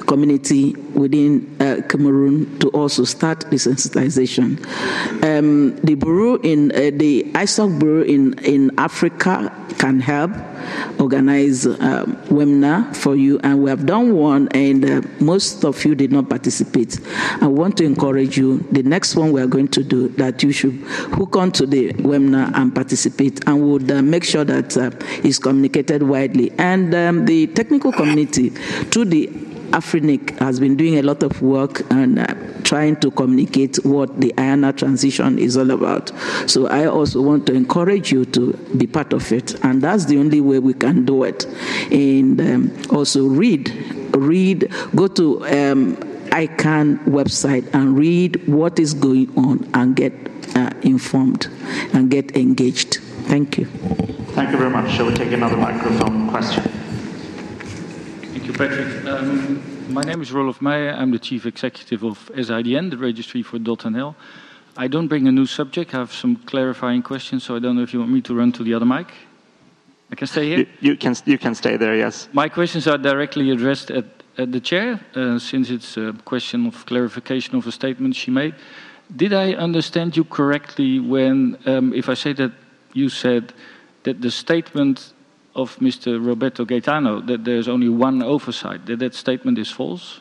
community within uh, Cameroon to also start desensitization. Um, the bureau in uh, the I S O C bureau in, in Africa can help organize um, webinar for you, and we have done one, and uh, most of you did not participate. I want to encourage you, the next one we are going to do, that you should hook on to the webinar and participate, and would uh, make sure that uh, it's communicated widely. And um, the technical community, through the Afrinic, has been doing a lot of work and uh, trying to communicate what the I A N A transition is all about. So I also want to encourage you to be part of it, and that's the only way we can do it. And um, also read, read, go to um, I C A N website and read what is going on and get uh, informed and get engaged. Thank you. Thank you very much. Shall we take another microphone question? Thank you, Patrick. Um, my name is Rolf Meijer. I'm the Chief Executive of S I D N, the Registry for .nl. I don't bring a new subject. I have some clarifying questions, so I don't know if you want me to run to the other mic. I can stay here? You, you, can, you can stay there, yes. My questions are directly addressed at, at the chair, uh, since it's a question of clarification of a statement she made. Did I understand you correctly when, um, if I say that you said that the statement of Mister Roberto Gaetano, that there's only one oversight, that that statement is false?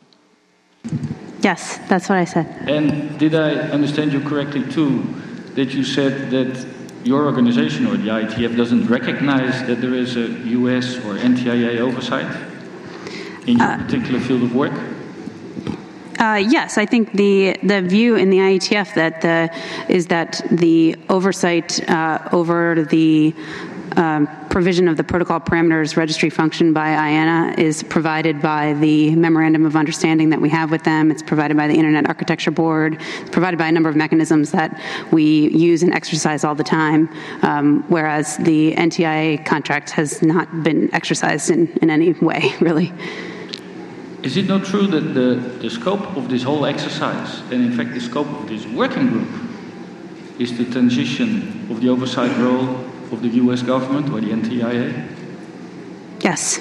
Yes, that's what I said. And did I understand you correctly too, that you said that your organization or the I T F doesn't recognize that there is a U S or N T I A oversight in your uh, particular field of work? Uh, yes, I think the the view in the I E T F that the, is that the oversight uh, over the um, provision of the protocol parameters registry function by I A N A is provided by the memorandum of understanding that we have with them. It's provided by the Internet Architecture Board. It's provided by a number of mechanisms that we use and exercise all the time, um, whereas the N T I A contract has not been exercised in, in any way, really. Is it not true that the, the scope of this whole exercise, and in fact the scope of this working group, is the transition of the oversight role of the U S government or the N T I A? Yes.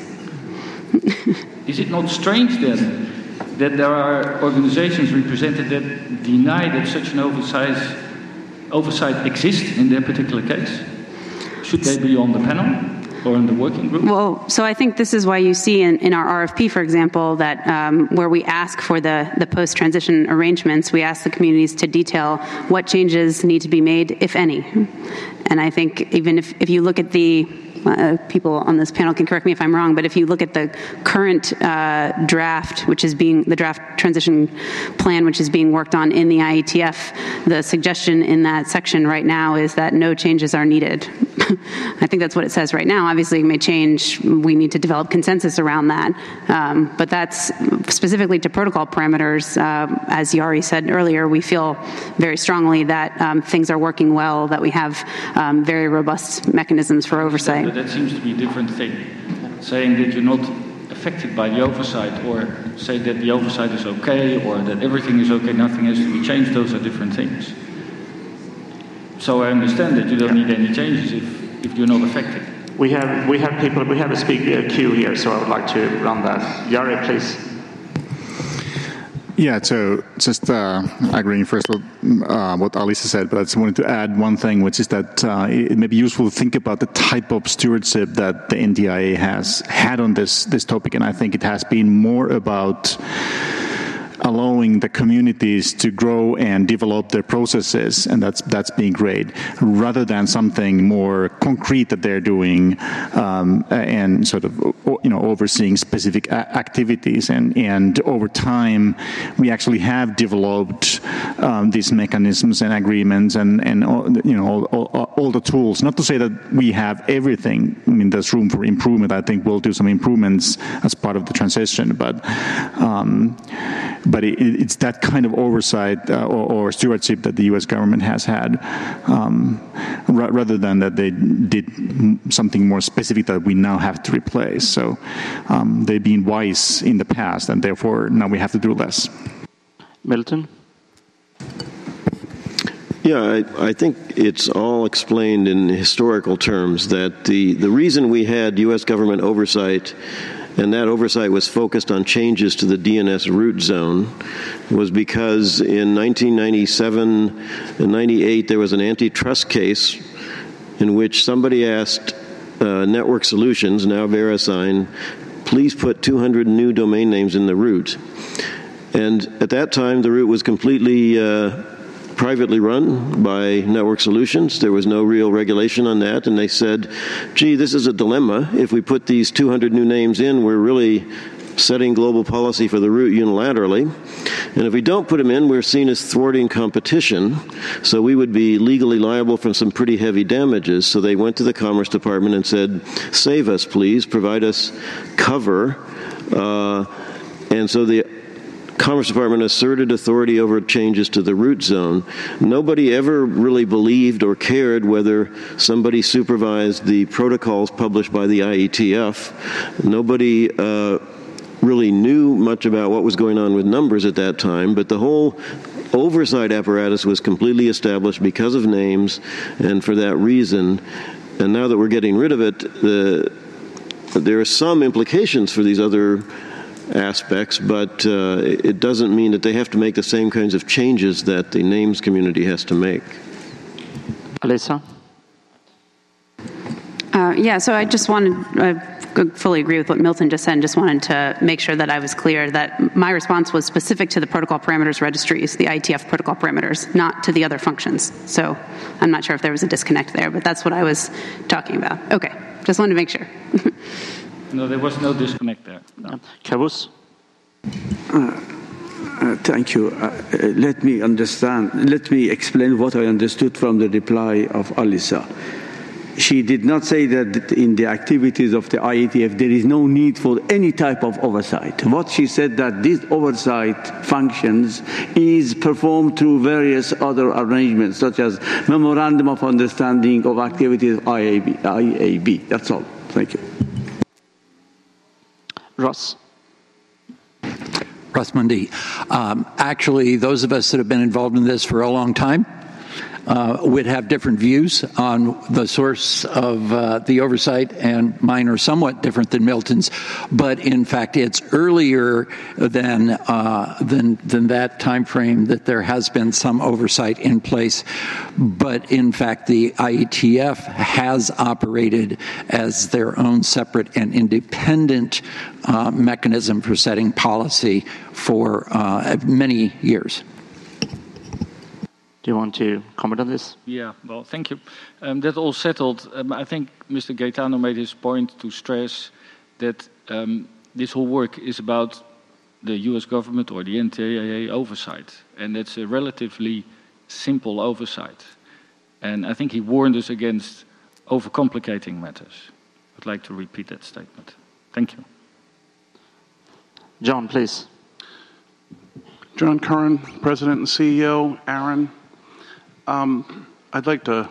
Is it not strange then that there are organizations represented that deny that such an oversight, oversight exists in their particular case? Should they be on the panel? Or in the working group? Well, so I think this is why you see in, in our R F P, for example, that um, where we ask for the, the post-transition arrangements, we ask the communities to detail what changes need to be made, if any. And I think even if, if you look at the Uh, people on this panel can correct me if I'm wrong, but if you look at the current uh, draft, which is being the draft transition plan, which is being worked on in the I E T F, the suggestion in that section right now is that no changes are needed. I think that's what it says right now. Obviously, it may change. We need to develop consensus around that. Um, but that's specifically to protocol parameters. Uh, as Jari said earlier, we feel very strongly that um, things are working well, that we have um, very robust mechanisms for oversight. But that seems to be a different thing. Saying that you're not affected by the oversight, or say that the oversight is okay, or that everything is okay, nothing has to be changed, those are different things. So I understand that you don't need any changes if, if you're not affected. We have we have people, we have a speaker queue here, so I would like to run that. Jari, please. Yeah, so just uh, agreeing first with uh, what Alisa said, but I just wanted to add one thing, which is that uh, it may be useful to think about the type of stewardship that the N T I A has had on this this topic, and I think it has been more about allowing the communities to grow and develop their processes, and that's that's been great, rather than something more concrete that they're doing um, and sort of you know overseeing specific activities. And and over time, we actually have developed um, these mechanisms and agreements and and you know all, all, all the tools. Not to say that we have everything. I mean, there's room for improvement. I think we'll do some improvements as part of the transition, but. Um, But it, it's that kind of oversight uh, or, or stewardship that the U S government has had, um, ra- rather than that they did something more specific that we now have to replace. So um, they've been wise in the past, and therefore now we have to do less. Milton? Yeah, I, I think it's all explained in historical terms that the, the reason we had U S government oversight and that oversight was focused on changes to the D N S root zone, was because in nineteen ninety-seven and ninety-eight there was an antitrust case in which somebody asked uh, Network Solutions, now VeriSign, please put two hundred new domain names in the root. And at that time, the root was completely uh, privately run by Network Solutions. There was no real regulation on that. And they said, gee, this is a dilemma. If we put these two hundred new names in, we're really setting global policy for the root unilaterally. And if we don't put them in, we're seen as thwarting competition. So we would be legally liable for some pretty heavy damages. So they went to the Commerce Department and said, save us, please, provide us cover. Uh, and so the Commerce Department asserted authority over changes to the root zone. Nobody ever really believed or cared whether somebody supervised the protocols published by the I E T F. Nobody uh, really knew much about what was going on with numbers at that time, but the whole oversight apparatus was completely established because of names and for that reason. And now that we're getting rid of it, the, there are some implications for these other aspects, but uh, it doesn't mean that they have to make the same kinds of changes that the names community has to make. Alyssa? Uh, yeah, so I just wanted, I fully agree with what Milton just said, and just wanted to make sure that I was clear that my response was specific to the protocol parameters registries, the I E T F protocol parameters, not to the other functions. So I'm not sure if there was a disconnect there, but that's what I was talking about. Okay, just wanted to make sure. No, there was no disconnect there. No. Kavus? Uh, uh, thank you. Uh, uh, let me understand, let me explain what I understood from the reply of Alyssa. She did not say that in the activities of the I E T F there is no need for any type of oversight. What she said that these oversight functions is performed through various other arrangements, such as Memorandum of Understanding of Activities of I A B. I A B. That's all. Thank you. Ross? Ross Mundy. Um, actually, those of us that have been involved in this for a long time uh, would have different views on the source of uh, the oversight, and mine are somewhat different than Milton's. But in fact, it's earlier than uh, than than that time frame that there has been some oversight in place. But in fact, the I E T F has operated as their own separate and independent uh, mechanism for setting policy for uh, many years. Do you want to comment on this? Yeah, well, thank you. Um, that all settled. Um, I think Mister Gaetano made his point to stress that um, this whole work is about the U S government or the N T I A oversight. And it's a relatively simple oversight. And I think he warned us against overcomplicating matters. I'd like to repeat that statement. Thank you. John, please. John Curran, President and C E O, Aaron. Um, I'd like to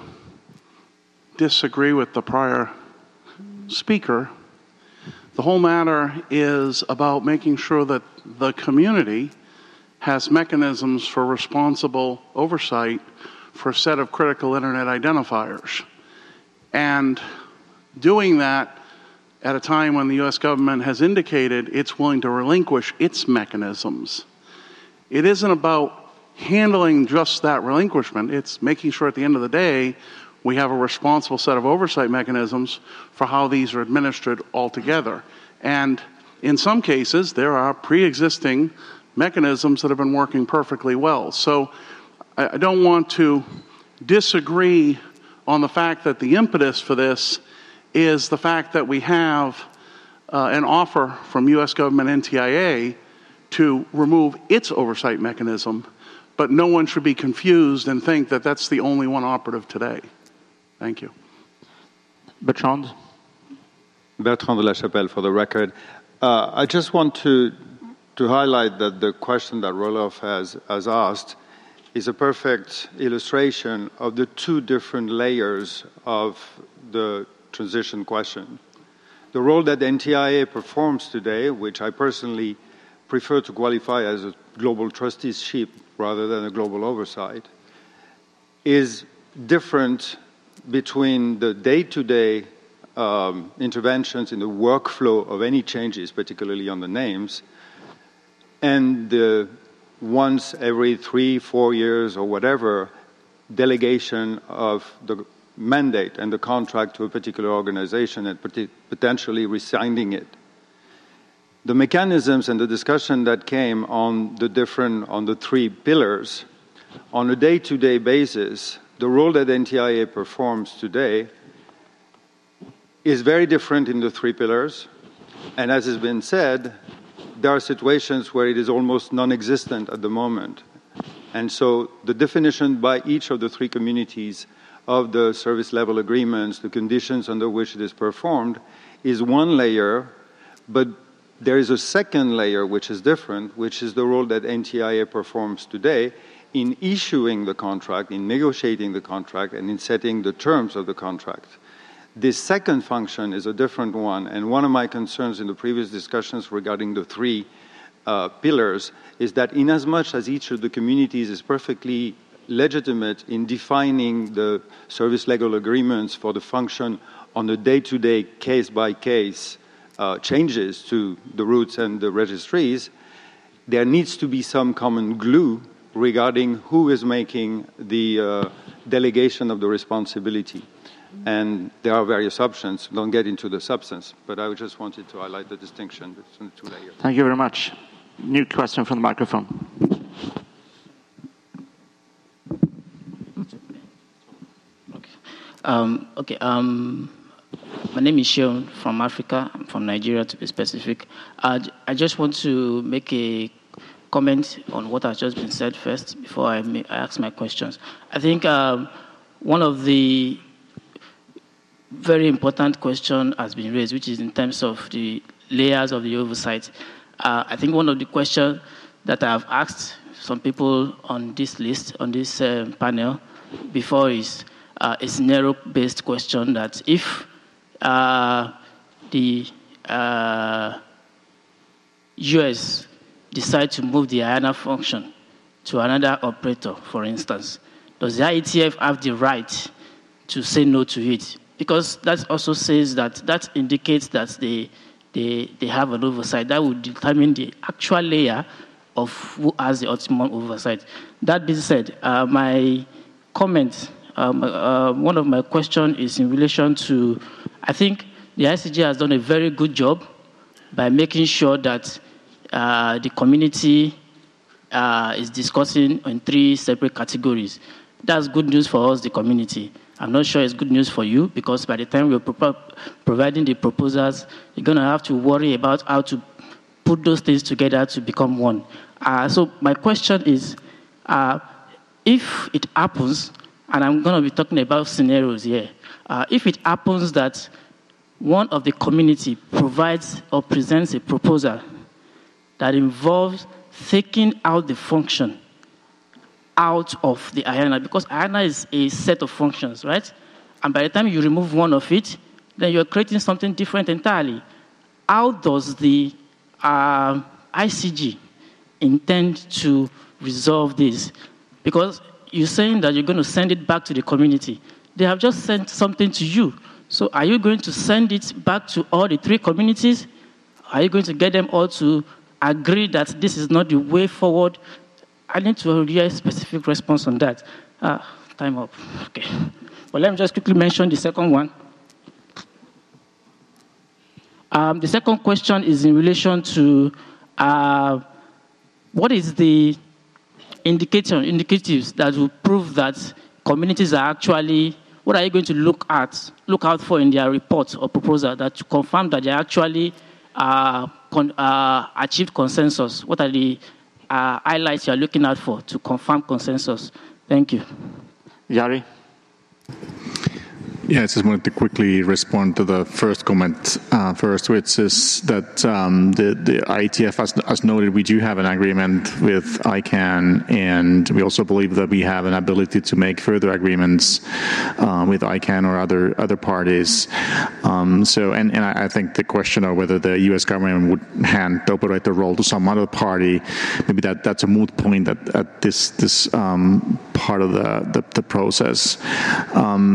disagree with the prior speaker. The whole matter is about making sure that the community has mechanisms for responsible oversight for a set of critical internet identifiers. And doing that at a time when the U S government has indicated it's willing to relinquish its mechanisms. It isn't about handling just that relinquishment. It's making sure at the end of the day we have a responsible set of oversight mechanisms for how these are administered altogether. And in some cases, there are pre-existing mechanisms that have been working perfectly well. So I don't want to disagree on the fact that the impetus for this is the fact that we have uh, an offer from U S government N T I A to remove its oversight mechanism, but no one should be confused and think that that's the only one operative today. Thank you. Bertrand? Bertrand de la Chapelle, for the record. Uh, I just want to, to highlight that the question that Roloff has, has asked is a perfect illustration of the two different layers of the transition question. The role that the N T I A performs today, which I personally prefer to qualify as a global trusteeship rather than a global oversight, is different between the day-to-day uh, um, interventions in the workflow of any changes, particularly on the names, and the once every three, four years or whatever delegation of the mandate and the contract to a particular organization and potentially resigning it. The mechanisms and the discussion that came on the different, on the three pillars, on a day-to-day basis, the role that N T I A performs today is very different in the three pillars. And as has been said, there are situations where it is almost non-existent at the moment. And so the definition by each of the three communities of the service level agreements, the conditions under which it is performed, is one layer, but there is a second layer which is different, which is the role that N T I A performs today in issuing the contract, in negotiating the contract, and in setting the terms of the contract. This second function is a different one, and one of my concerns in the previous discussions regarding the three uh, pillars is that inasmuch as each of the communities is perfectly legitimate in defining the service legal agreements for the function on a day-to-day, case-by-case uh, changes to the routes and the registries, there needs to be some common glue regarding who is making the uh, delegation of the responsibility. And there are various options. Don't get into the substance, but I just wanted to highlight the distinction between the two layers. Thank you very much. New question from the microphone. Okay. Um, okay. Um, my name is Sean from Africa. I'm from Nigeria, to be specific. Uh, I just want to make a comment on what has just been said first before I, may, I ask my questions. I think um, one of the very important question has been raised, which is in terms of the layers of the oversight. Uh, I think one of the questions that I have asked some people on this list, on this uh, panel before is uh, a scenario-based question that if uh, the uh, U S decide to move the I A N A function to another operator, for instance, does the I E T F have the right to say no to it? Because that also says that, that indicates that they, they, they have an oversight. That would determine the actual layer of who has the ultimate oversight. That being said, uh, my comment, um, uh, one of my questions is in relation to, I think the I C G has done a very good job by making sure that uh, the community uh, is discussing in three separate categories. That's good news for us, the community. I'm not sure it's good news for you because by the time we're pro- providing the proposals, you're going to have to worry about how to put those things together to become one. Uh, so my question is, uh, if it happens, and I'm going to be talking about scenarios here, uh, if it happens that one of the community provides or presents a proposal that involves taking out the function out of the I A N A, because I A N A is a set of functions, right? And by the time you remove one of it, then you're creating something different entirely. How does the uh, I C G intend to resolve this? Because you're saying that you're going to send it back to the community. They have just sent something to you. So are you going to send it back to all the three communities? Are you going to get them all to agree that this is not the way forward? I need to hear a specific response on that. Ah, time up. Okay. Well, let me just quickly mention the second one. Um, the second question is in relation to uh, what is the indicator, indicatives that will prove that communities are actually, what are you going to look at, look out for in their report or proposal that to confirm that they actually uh, con, uh, achieved consensus? What are the uh, highlights you're looking out for to confirm consensus? Thank you. Jari? Yeah, I just wanted to quickly respond to the first comment uh, first, which is that um, the, the I E T F, as, as noted, we do have an agreement with I CANN, and we also believe that we have an ability to make further agreements uh, with I CANN or other other parties. Um, so, and, and I, I think the question of whether the U S government would hand the operator role to some other party, maybe that, that's a moot point at, at this this um, part of the, the, the process. Um, but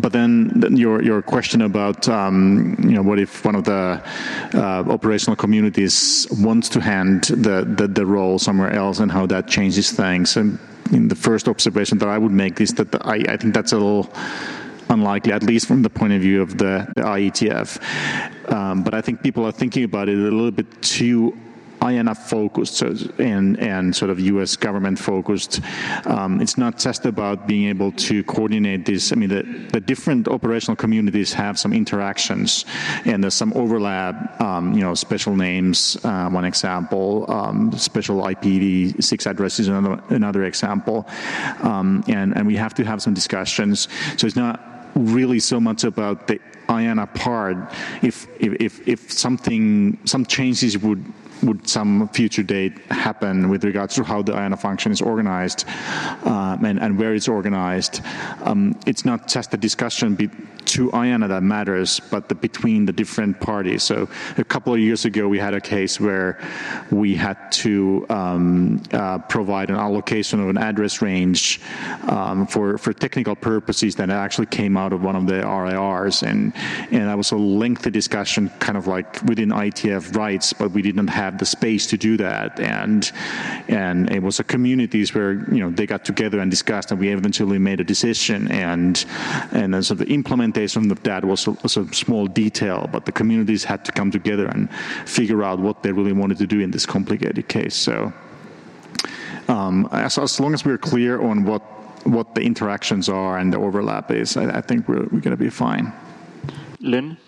but then your your question about um, you know what if one of the uh, operational communities wants to hand the, the the role somewhere else and how that changes things. And in the first observation that I would make is that the, I, I think that's a little unlikely, at least from the point of view of the, the I E T F. Um, but I think people are thinking about it a little bit too I A N A focused, so, and and sort of U S government focused. Um, it's not just about being able to coordinate this. I mean, the, the different operational communities have some interactions, and there's some overlap. Um, you know, special names, uh, one example. Um, special I P v six addresses, another another example. Um, and and we have to have some discussions. So it's not really so much about the I A N A part. If if if something some changes would. would some future date happen with regards to how the I A N A function is organized um, and, and where it's organized. Um, it's not just a discussion be- to I A N A that matters, but the, between the different parties. So a couple of years ago, we had a case where we had to um, uh, provide an allocation of an address range um, for, for technical purposes that actually came out of one of the R I Rs. And, and that was a lengthy discussion, kind of like within I T F rights, but we didn't have the space to do that, and and it was a communities where you know they got together and discussed, and we eventually made a decision, and and then so the implementation of that was a, was a small detail, but the communities had to come together and figure out what they really wanted to do in this complicated case. So um, as, as long as we're clear on what what the interactions are and the overlap is, I, I think we're we're going to be fine. Lynn.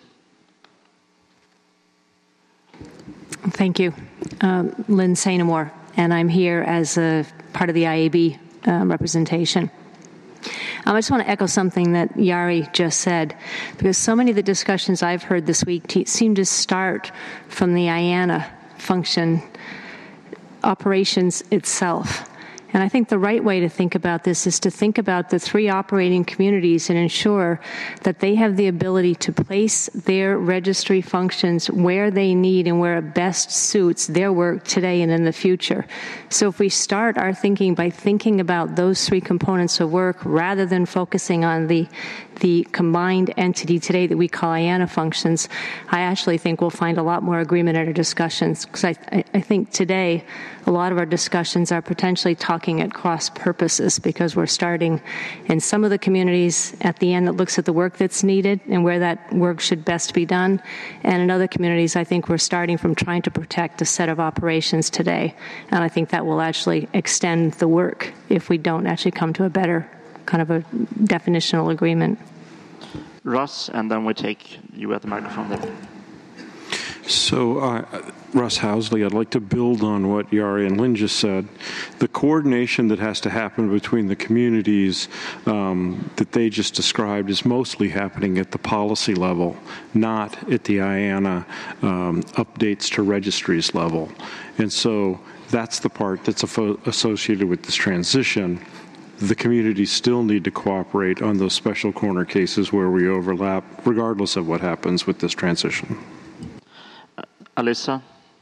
Thank you. Um, Lynn Sainamore, and I'm here as a part of the I A B um, representation. Um, I just want to echo something that Jari just said, because so many of the discussions I've heard this week t- seem to start from the I A N A function operations itself. And I think the right way to think about this is to think about the three operating communities and ensure that they have the ability to place their registry functions where they need and where it best suits their work today and in the future. So if we start our thinking by thinking about those three components of work rather than focusing on the the combined entity today that we call I A N A functions, I actually think we'll find a lot more agreement in our discussions, because I, I, I think today a lot of our discussions are potentially talking at cross purposes, because we're starting in some of the communities at the end that looks at the work that's needed and where that work should best be done, and in other communities I think we're starting from trying to protect a set of operations today, and I think that will actually extend the work if we don't actually come to a better kind of a definitional agreement. Russ, and then we take you at the microphone there. So, uh, Russ Housley, I'd like to build on what Jari and Lynn just said. The coordination that has to happen between the communities um, that they just described is mostly happening at the policy level, not at the I A N A um, updates to registries level. And so that's the part that's associated with this transition. The communities still need to cooperate on those special corner cases where we overlap, regardless of what happens with this transition. Uh, Alyssa?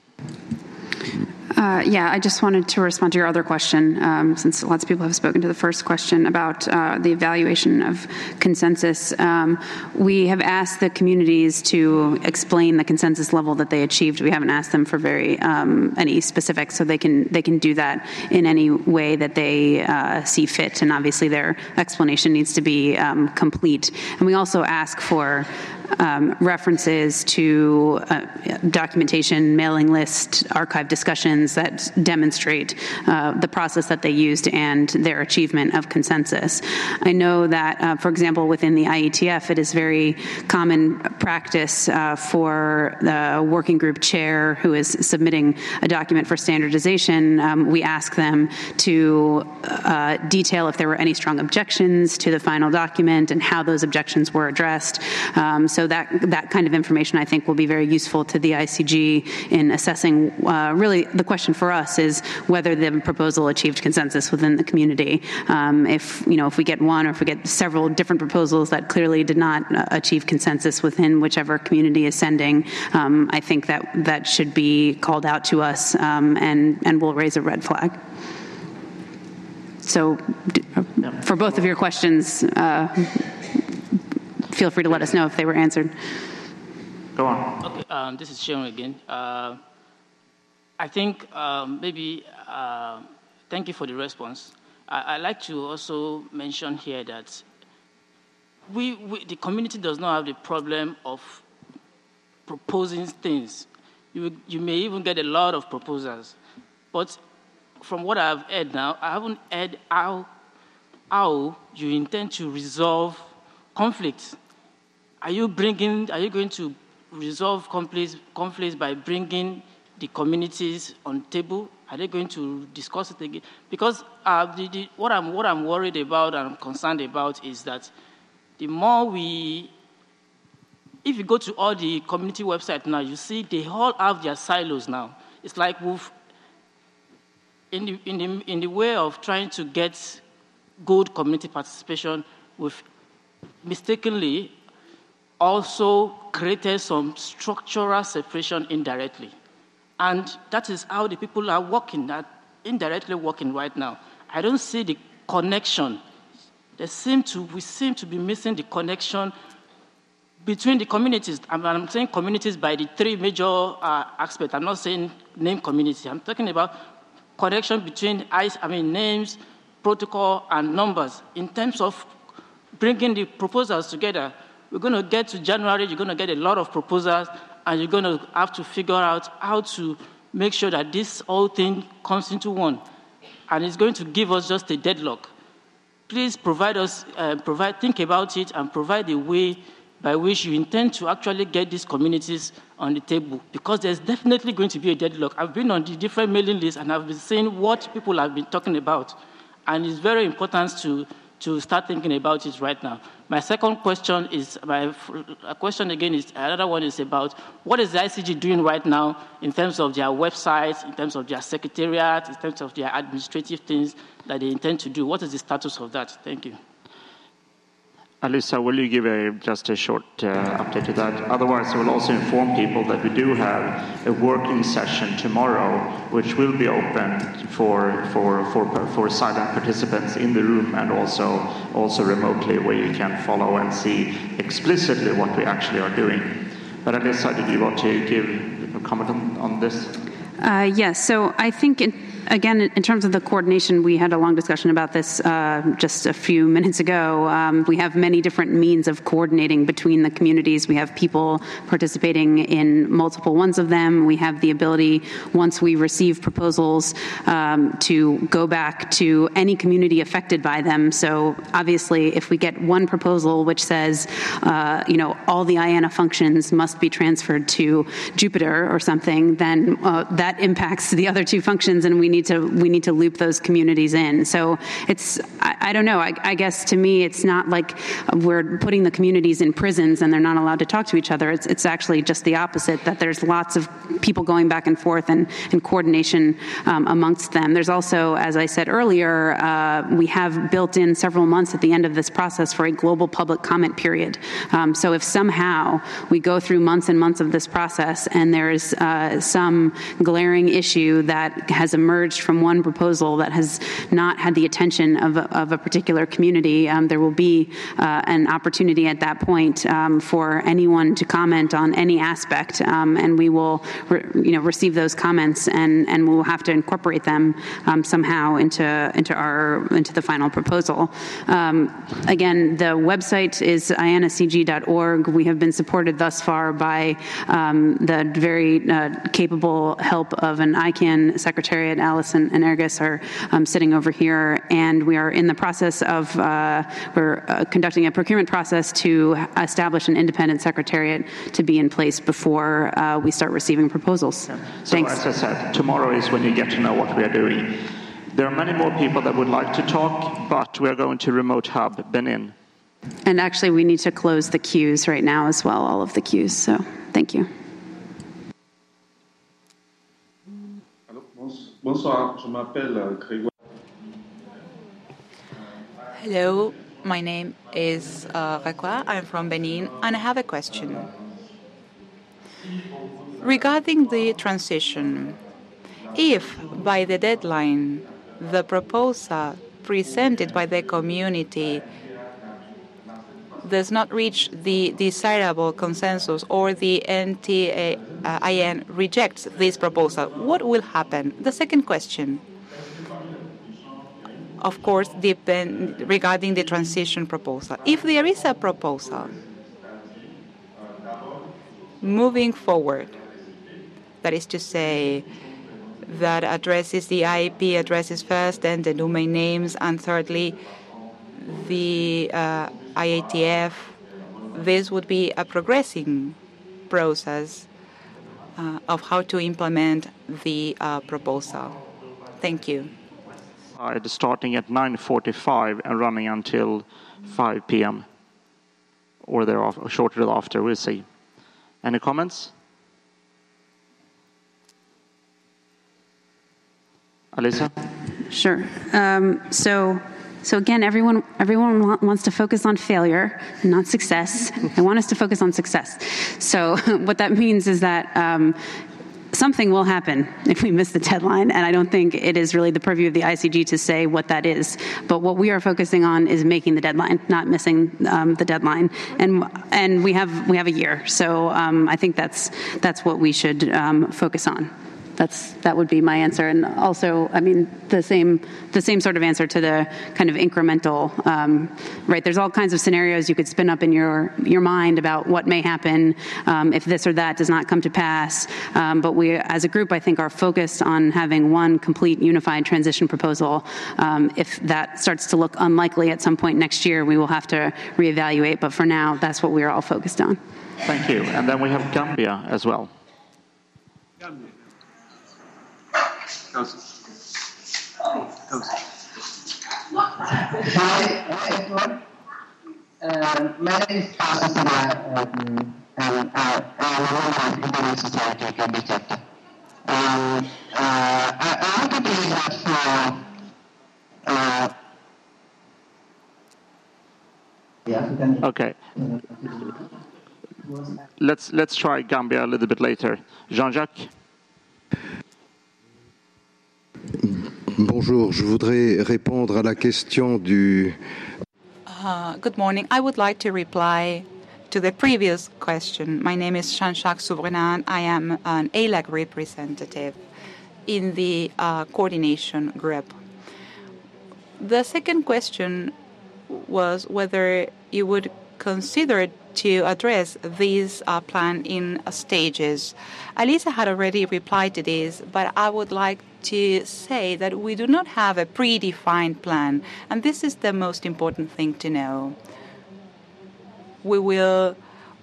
Uh, yeah, I just wanted to respond to your other question, um, since lots of people have spoken to the first question about uh, the evaluation of consensus. Um, we have asked the communities to explain the consensus level that they achieved. We haven't asked them for very um, any specifics, so they can they can do that in any way that they uh, see fit. And obviously, their explanation needs to be um, complete. And we also ask for Um, references to uh, documentation, mailing list, archive discussions that demonstrate uh, the process that they used and their achievement of consensus. I know that, uh, for example, within the I E T F, it is very common practice uh, for the working group chair who is submitting a document for standardization. Um, we ask them to uh, detail if there were any strong objections to the final document and how those objections were addressed. Um, So that that kind of information, I think, will be very useful to the I C G in assessing. Uh, really, the question for us is whether the proposal achieved consensus within the community. Um, if you know, if we get one or if we get several different proposals that clearly did not uh, achieve consensus within whichever community is sending, um, I think that that should be called out to us, um, and and we'll raise a red flag. So, for both of your questions. Uh, feel free to let us know if they were answered. Go on. Okay, um, this is Sharon again. Uh, I think um, maybe, uh, thank you for the response. I, I'd like to also mention here that we, we, the community does not have the problem of proposing things. You, you may even get a lot of proposals. But from what I've heard now, I haven't heard how, how you intend to resolve conflicts. Are you bringing, are you going to resolve conflicts, conflicts by bringing the communities on the table? Are they going to discuss it again? Because uh, the, the, what, I'm, what I'm worried about and I'm concerned about is that the more we, if you go to all the community websites now, you see they all have their silos now. It's like we've, in the, in the, in the way of trying to get good community participation, we've mistakenly also created some structural separation indirectly. And that is how the people are working, are indirectly working right now. I don't see the connection. There seem to, we seem to be missing the connection between the communities. I'm, I'm saying communities by the three major uh, aspects. I'm not saying name community. I'm talking about connection between I mean, names, protocol, and numbers. In terms of bringing the proposals together, we're going to get to January, you're going to get a lot of proposals, and you're going to have to figure out how to make sure that this whole thing comes into one. And it's going to give us just a deadlock. Please provide us, uh, provide, think about it, and provide a way by which you intend to actually get these communities on the table, because there's definitely going to be a deadlock. I've been on the different mailing lists, and I've been seeing what people have been talking about, and it's very important to, to start thinking about it right now. My second question is, my question again is, another one is about what is the I C G doing right now in terms of their websites, in terms of their secretariat, in terms of their administrative things that they intend to do. What is the status of that? Thank you. Alyssa, will you give a, just a short uh, update to that? Otherwise, I will also inform people that we do have a working session tomorrow, which will be open for for for, for silent participants in the room and also also remotely, where you can follow and see explicitly what we actually are doing. But Alyssa, did you want to give a comment on, on this? Uh, yes. So I think. It- Again, in terms of the coordination, we had a long discussion about this uh, just a few minutes ago. Um, we have many different means of coordinating between the communities. We have people participating in multiple ones of them. We have the ability, once we receive proposals, um, to go back to any community affected by them. So obviously, if we get one proposal which says, uh, you know, all the I A N A functions must be transferred to Jupiter or something, then uh, that impacts the other two functions, and we need to we need to loop those communities in. So it's I, I don't know. I, I guess to me, it's not like we're putting the communities in prisons and they're not allowed to talk to each other. It's it's actually just the opposite. That there's lots of people going back and forth and, and coordination um, amongst them. There's also, as I said earlier, uh, we have built in several months at the end of this process for a global public comment period. Um, so if somehow we go through months and months of this process and there's uh, some glaring issue that has emerged from one proposal that has not had the attention of a, of a particular community, um, there will be uh, an opportunity at that point um, for anyone to comment on any aspect, um, and we will, re- you know, receive those comments, and, and we'll have to incorporate them um, somehow into into our into the final proposal. Um, again, the website is I A N A C G dot org. We have been supported thus far by um, the very uh, capable help of an I CANN secretariat. Allison and Ergis are um, sitting over here, and we are in the process of, uh, we're uh, conducting a procurement process to establish an independent secretariat to be in place before uh, we start receiving proposals. Yeah. So Thanks. as I said, tomorrow is when you get to know what we are doing. There are many more people that would like to talk, but we are going to remote hub Benin. And actually, we need to close the queues right now as well, all of the queues. So thank you. Bonsoir, je m'appelle Grégoire. Hello, my name is uh, Rakwa. I'm from Benin, and I have a question. Regarding the transition, if by the deadline the proposal presented by the community does not reach the desirable consensus or the N T I N rejects this proposal, what will happen? The second question, of course, depend regarding the transition proposal. If there is a proposal moving forward, that is to say, that addresses the I P addresses first, then the domain names, and thirdly, the uh, I A T F, this would be a progressing process uh, of how to implement the uh, proposal. Thank you. Uh, starting at nine forty-five and running until five p m or thereafter, or shortly after, we'll see. Any comments? Alisa? Sure. Um, so, so again, everyone everyone wants to focus on failure and not success. They want us to focus on success. So, what that means is that um, something will happen if we miss the deadline, and I don't think it is really the purview of the I C G to say what that is. But what we are focusing on is making the deadline, not missing um, the deadline. And and we have we have a year, so um, I think that's that's what we should um, focus on. That's that would be my answer, and also, I mean, the same the same sort of answer to the kind of incremental, um, right? There's all kinds of scenarios you could spin up in your your mind about what may happen um, if this or that does not come to pass. Um, but we, as a group, I think, are focused on having one complete unified transition proposal. Um, if that starts to look unlikely at some point next year, we will have to reevaluate. But for now, that's what we are all focused on. Thank you. And then we have Gambia as well. Gambia. Hi, everyone. Uh, my name is Pastor um, and uh, I'm a member of the Internet Society Gambia chapter. Um, uh, I, I want to bring that for uh, yeah, okay. Let's let's try Gambia a little bit later. Jean-Jacques. Bonjour, je voudrais répondre à la question du... Uh, good morning. I would like to reply to the previous question. My name is Jean-Jacques Soubrenan. I am an A L A C representative in the uh, coordination group. The second question was whether you would consider to address this uh, plan in uh, stages. Alisa had already replied to this, but I would like to say that we do not have a predefined plan, and this is the most important thing to know. We will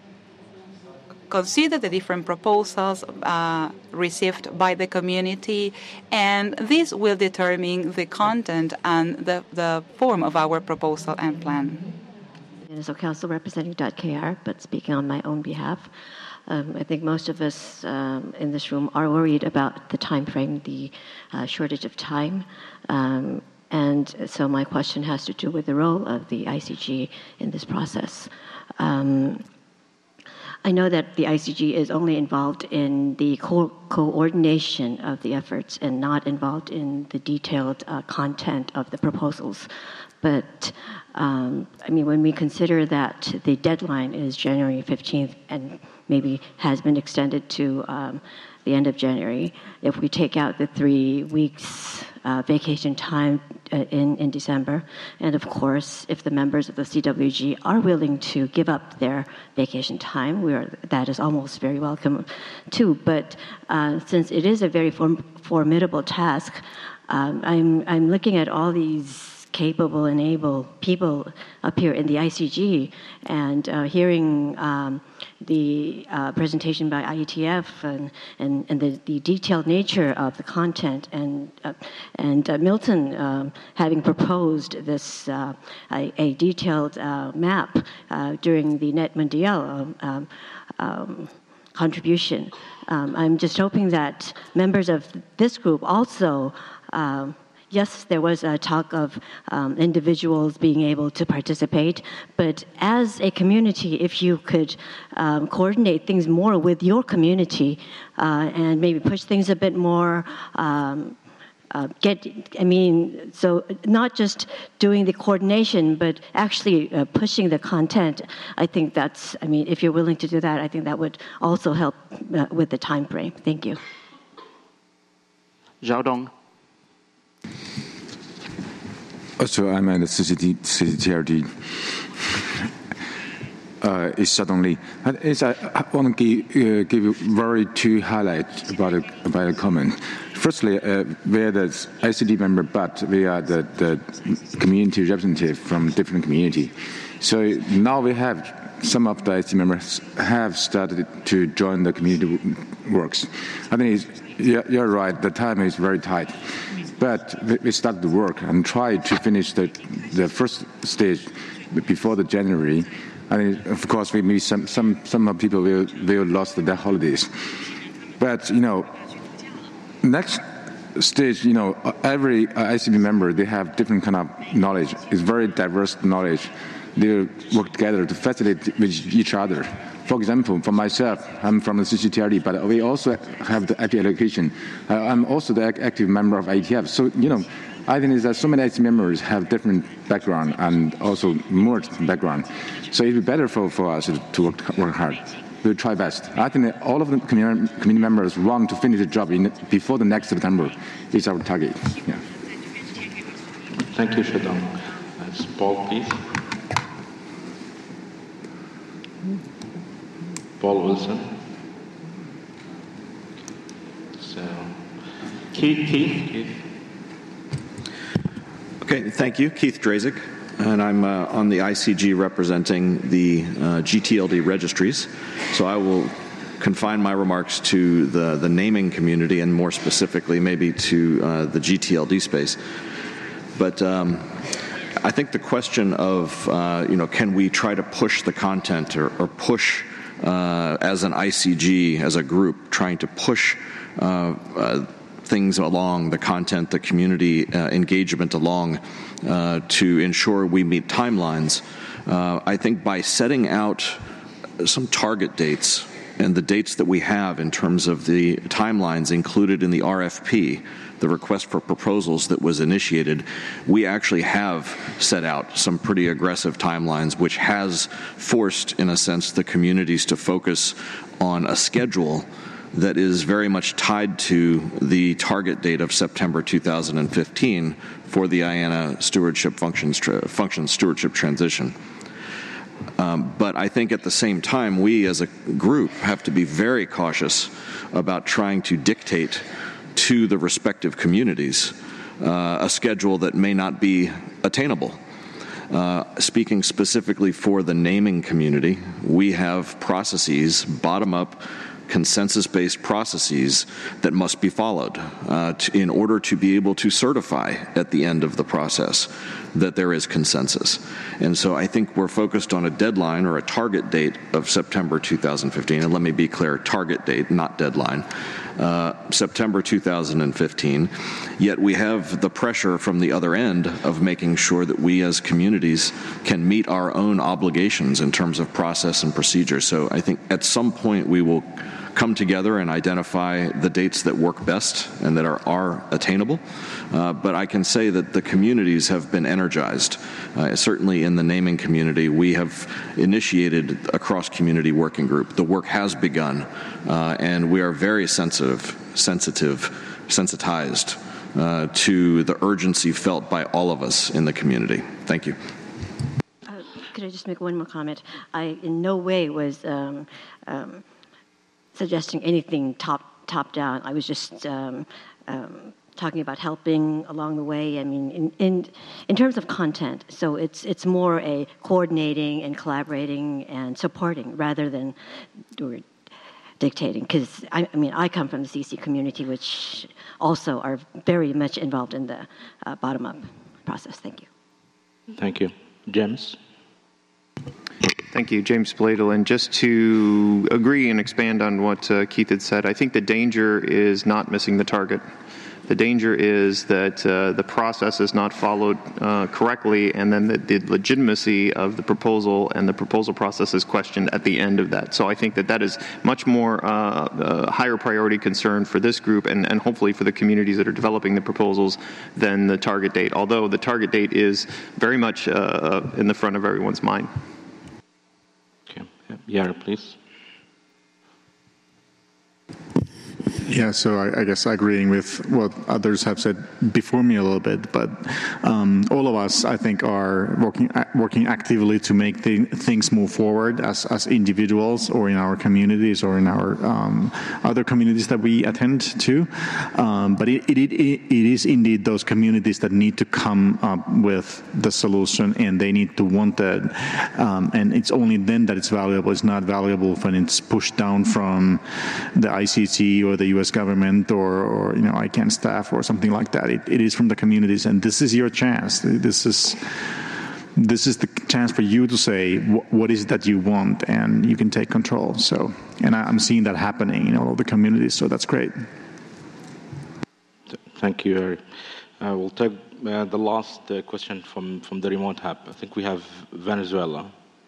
consider the different proposals uh, received by the community, and this will determine the content and the, the form of our proposal and plan. So Council representing .K R, but speaking on my own behalf. Um, I think most of us um, in this room are worried about the time frame, the uh, shortage of time. Um, and so my question has to do with the role of the I C G in this process. Um, I know that the I C G is only involved in the co- coordination of the efforts and not involved in the detailed uh, content of the proposals. But, um, I mean, when we consider that the deadline is January fifteenth and maybe has been extended to um, the end of January, if we take out the three weeks uh, vacation time uh, in, in December, and of course, if the members of the C W G are willing to give up their vacation time, we are, that is almost very welcome too. But uh, since it is a very form, formidable task, um, I'm, I'm looking at all these capable and able people up here in the I C G, and uh, hearing um, the uh, presentation by I E T F and, and, and the, the detailed nature of the content, and uh, and uh, Milton um, having proposed this uh, a, a detailed uh, map uh, during the Net Mundial um, um, contribution. Um, I'm just hoping that members of this group also um, yes, there was a talk of um, individuals being able to participate, but as a community, if you could um, coordinate things more with your community uh, and maybe push things a bit more um, uh, get, I mean, so not just doing the coordination, but actually uh, pushing the content. I think that's, I mean, if you're willing to do that, I think that would also help uh, with the time frame. Thank you. Zhao Dong. Also, I'm at the C C T R D. Uh, it's suddenly. It's, I, I want to give, uh, give you very two highlights about a, about a comment. Firstly, uh, we are the I C D member, but we are the, the community representative from different community. So now we have some of the I C D members have started to join the community works. I think it's, you're, you're right. The time is very tight. But we started the work and tried to finish the, the first stage before the January. And of course, we meet some some some people will will lost their holidays. But you know, next stage, you know, every I C B member they have different kind of knowledge. It's very diverse knowledge. They work together to facilitate with each other. For example, for myself, I'm from the C C T R D, but we also have the active allocation. Uh, I'm also the active member of I E T F. So, you know, I think that so many I C members have different background and also merged background. So it'd be better for, for us to work, work hard. We'll try best. I think that all of the community, community members want to finish the job in, before the next September. It's our target. Yeah. Thank you, Shadong. That's Paul, please. Paul Wilson. So, Keith, Keith, Keith. Okay, thank you. Keith Drazek, and I'm uh, on the I C G representing the uh, G T L D registries. So I will confine my remarks to the, the naming community and more specifically maybe to uh, the G T L D space. But um, I think the question of, uh, you know, can we try to push the content or, or push uh, as an I C G, as a group, trying to push uh, uh, things along, the content, the community uh, engagement along uh, to ensure we meet timelines. Uh, I think by setting out some target dates and the dates that we have in terms of the timelines included in the R F P, the request for proposals that was initiated, we actually have set out some pretty aggressive timelines, which has forced, in a sense, the communities to focus on a schedule that is very much tied to the target date of September two thousand fifteen for the I A N A stewardship functions, tra- function stewardship transition. Um, but I think at the same time, we as a group have to be very cautious about trying to dictate to the respective communities uh, a schedule that may not be attainable. Uh, speaking specifically for the naming community, we have processes, bottom-up, consensus-based processes that must be followed uh, to, in order to be able to certify at the end of the process that there is consensus. And so I think we're focused on a deadline or a target date of September two thousand fifteen. And let me be clear, target date, not deadline. Uh, September two thousand fifteen, yet we have the pressure from the other end of making sure that we as communities can meet our own obligations in terms of process and procedure. So I think at some point we will come together and identify the dates that work best and that are, are attainable. Uh, but I can say that the communities have been energized. Uh, certainly in the naming community, we have initiated a cross-community working group. The work has begun, uh, and we are very sensitive, sensitive, sensitized uh, to the urgency felt by all of us in the community. Thank you. Uh, could I just make one more comment? I in no way was um, um, suggesting anything top top down. I was just um, um, talking about helping along the way. I mean, in, in in terms of content, so it's it's more a coordinating and collaborating and supporting rather than or dictating. Because I, I mean, I come from the C C community, which also are very much involved in the uh, bottom-up process. Thank you. Thank you, James. Thank you, James Bladel. And just to agree and expand on what uh, Keith had said, I think the danger is not missing the target. The The danger is that uh, the process is not followed uh, correctly, and then the, the legitimacy of the proposal and the proposal process is questioned at the end of that. So I think that that is much more uh, a higher priority concern for this group and, and hopefully for the communities that are developing the proposals than the target date, although the target date is very much uh, in the front of everyone's mind. Okay. Yara, please. Yeah, so I, I guess agreeing with what others have said before me a little bit, but um, all of us, I think, are working working actively to make the, things move forward as, as individuals or in our communities or in our um, other communities that we attend to. Um, but it, it, it, it is indeed those communities that need to come up with the solution, and they need to want that. Um, and it's only then that it's valuable. It's not valuable when it's pushed down from the I C T or the U S government or, or you know, I CANN staff or something like that. It, it is from the communities, and this is your chance. This is this is the chance for you to say wh- what is it that you want, and you can take control. So, and I, I'm seeing that happening in all of the communities. So that's great. Thank you, Eric. Uh, we'll take uh, the last uh, question from from the remote hub. I think we have Venezuela.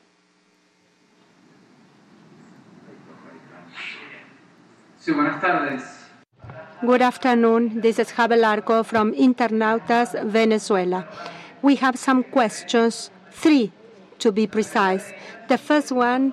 Sí, buenas tardes. Good afternoon. This is Javier Larco from Internautas Venezuela. We have some questions, three to be precise. The first one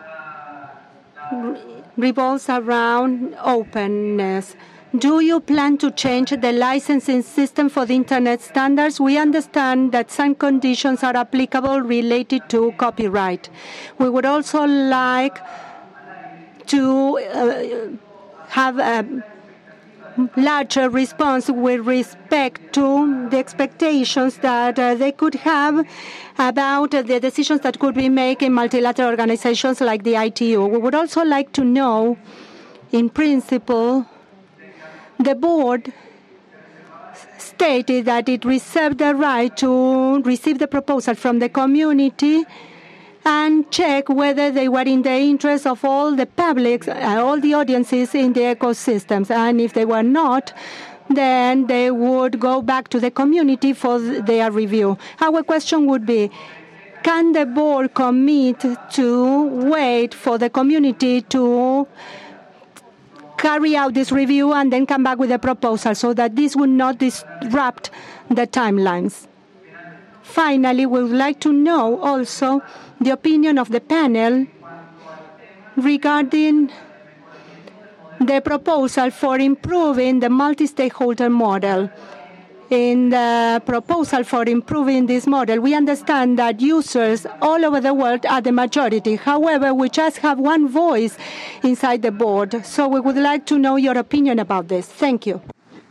revolves around openness. Do you plan to change the licensing system for the Internet standards? We understand that some conditions are applicable related to copyright. We would also like to uh, have a larger response with respect to the expectations that uh, they could have about uh, the decisions that could be made in multilateral organizations like the I T U. We would also like to know, in principle, the board stated that it reserved the right to receive the proposal from the community and check whether they were in the interest of all the publics, uh, all the audiences in the ecosystems. And if they were not, then they would go back to the community for their review. Our question would be, can the board commit to wait for the community to carry out this review and then come back with a proposal so that this would not disrupt the timelines? Finally, we would like to know also the opinion of the panel regarding the proposal for improving the multi-stakeholder model. In the proposal for improving this model, we understand that users all over the world are the majority. However, we just have one voice inside the board. So we would like to know your opinion about this. Thank you.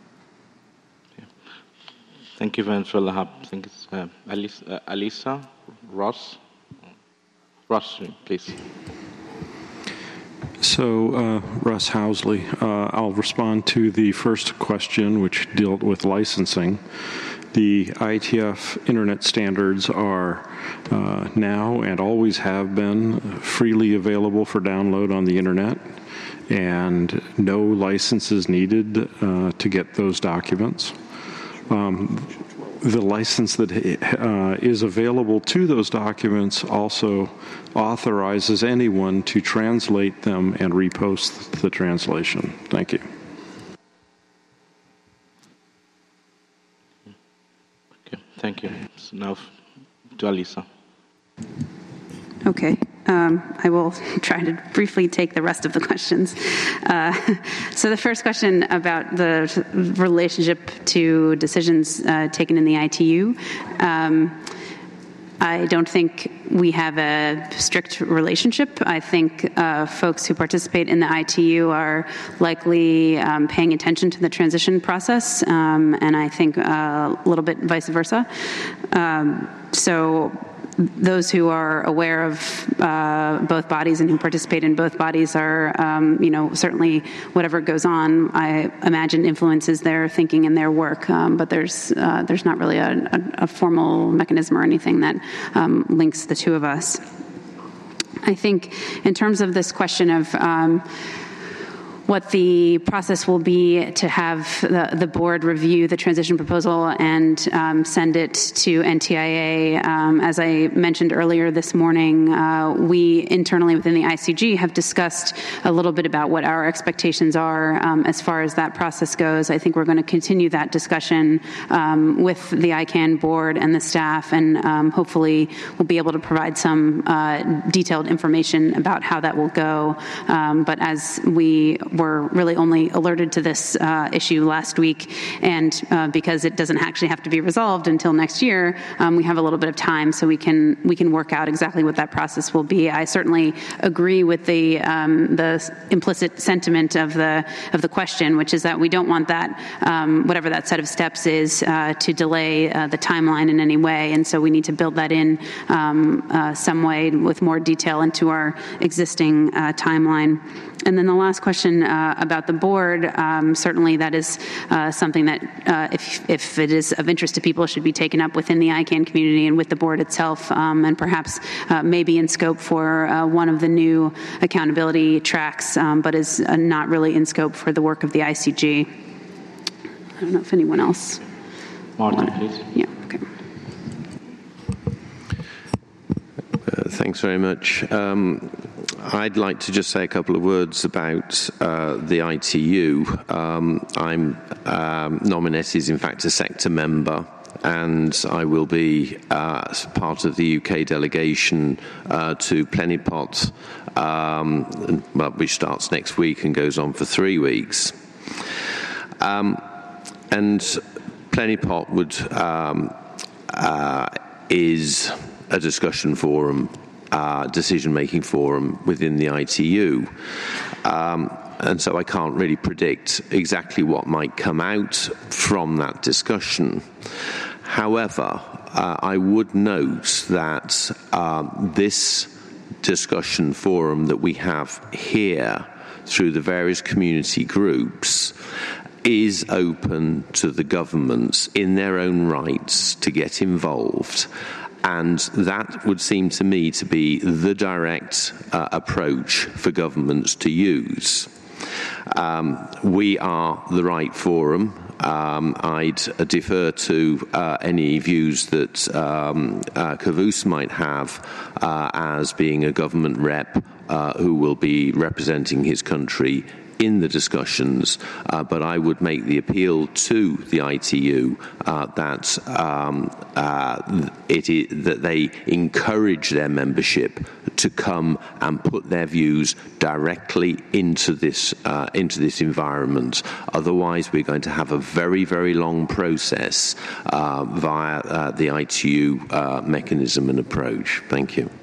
Thank you, Venezuela Hub. I think it's uh, Alice, uh, Alisa Ross. Ross, please. So, uh, Russ Housley, uh, I'll respond to the first question, which dealt with licensing. The I E T F Internet standards are uh, now and always have been freely available for download on the Internet, and no license is needed uh, to get those documents. Um, the license that uh, is available to those documents also authorizes anyone to translate them and repost the translation. Thank you. Okay, thank you. So now to Alisa. Okay. Um, I will try to briefly take the rest of the questions. Uh, so the first question about the relationship to decisions uh, taken in the I T U. Um, I don't think we have a strict relationship. I think uh, folks who participate in the I T U are likely um, paying attention to the transition process, um, and I think uh, a little bit vice versa. Um, so those who are aware of uh, both bodies and who participate in both bodies are, um, you know, certainly whatever goes on, I imagine influences their thinking and their work. Um, but there's uh, there's not really a, a, a formal mechanism or anything that um, links the two of us. I think in terms of this question of um, what the process will be to have the, the board review the transition proposal and um, send it to N T I A. Um, as I mentioned earlier this morning, uh, we internally within the I C G have discussed a little bit about what our expectations are um, as far as that process goes. I think we're going to continue that discussion um, with the I CAN board and the staff, and um, hopefully we'll be able to provide some uh, detailed information about how that will go. Um, but as we were really only alerted to this uh, issue last week, and uh, because it doesn't actually have to be resolved until next year, um, we have a little bit of time, so we can we can work out exactly what that process will be. I certainly agree with the um, the implicit sentiment of the of the question, which is that we don't want that um, whatever that set of steps is uh, to delay uh, the timeline in any way, and so we need to build that in um, uh, some way with more detail into our existing uh, timeline. And then the last question uh, about the board, um, certainly that is uh, something that, uh, if, if it is of interest to people, should be taken up within the I CAN community and with the board itself, um, and perhaps uh, maybe in scope for uh, one of the new accountability tracks, um, but is uh, not really in scope for the work of the I C G. I don't know if anyone else. Martin, please. Yeah, okay. Uh, thanks very much. Um, I'd like to just say a couple of words about uh, the I T U. Um, I'm um, nominated, in fact, a sector member, and I will be uh, part of the U K delegation uh, to Plenipot, um, well, which starts next week and goes on for three weeks. Um, and Plenipot would um, uh, is a discussion forum, uh, decision-making forum within the I T U. Um, and so I can't really predict exactly what might come out from that discussion. However, uh, I would note that uh, this discussion forum that we have here through the various community groups is open to the governments in their own rights to get involved. And that would seem to me to be the direct uh, approach for governments to use. Um, we are the right forum. Um, I'd defer to uh, any views that um, uh, Kavus might have uh, as being a government rep uh, who will be representing his country in the discussions, uh, but I would make the appeal to the I T U uh, that um, uh, it is, that they encourage their membership to come and put their views directly into this uh, into this environment. Otherwise, we're going to have a very, very long process uh, via uh, the I T U uh, mechanism and approach. Thank you.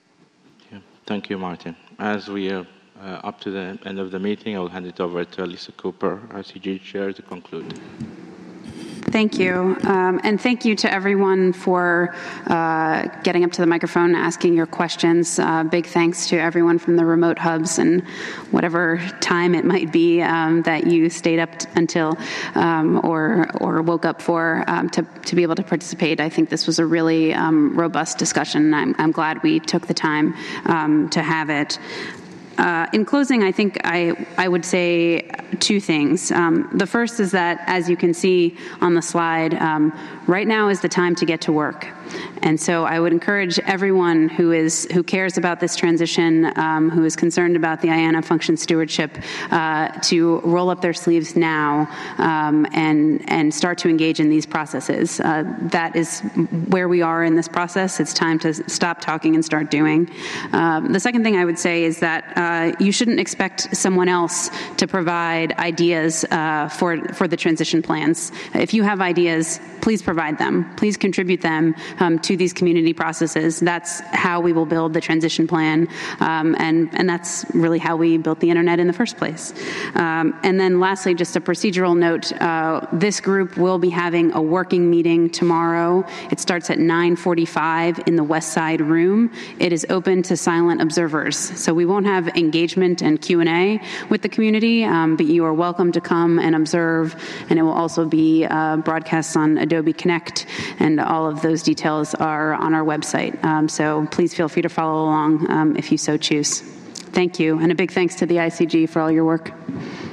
Thank you, Martin. As we are Uh, up to the end of the meeting, I will hand it over to Alisa Cooper, I C G Chair, to conclude. Thank you. Um, and thank you to everyone for uh, getting up to the microphone, asking your questions. Uh, big thanks to everyone from the remote hubs and whatever time it might be um, that you stayed up t- until um, or or woke up for um, to, to be able to participate. I think this was a really um, robust discussion. I'm, I'm glad we took the time um, to have it. Uh, in closing, I think I, I would say two things. Um, the first is that, as you can see on the slide, um, right now is the time to get to work. And so I would encourage everyone who is who cares about this transition, um, who is concerned about the I A N A function stewardship, uh, to roll up their sleeves now um, and and start to engage in these processes. Uh, that is where we are in this process. It's time to stop talking and start doing. Um, the second thing I would say is that uh, you shouldn't expect someone else to provide ideas uh, for for the transition plans. If you have ideas, please provide them. Please contribute them um, to these community processes. That's how we will build the transition plan, um, and, and that's really how we built the internet in the first place. Um, and then lastly, just a procedural note, uh, this group will be having a working meeting tomorrow. It starts at nine forty-five in the West Side room. It is open to silent observers, so we won't have engagement and Q and A with the community, um, but you are welcome to come and observe, and it will also be uh, broadcast on Adobe Connect, and all of those details are on our website. Um, so please feel free to follow along um, if you so choose. Thank you, and a big thanks to the I C G for all your work.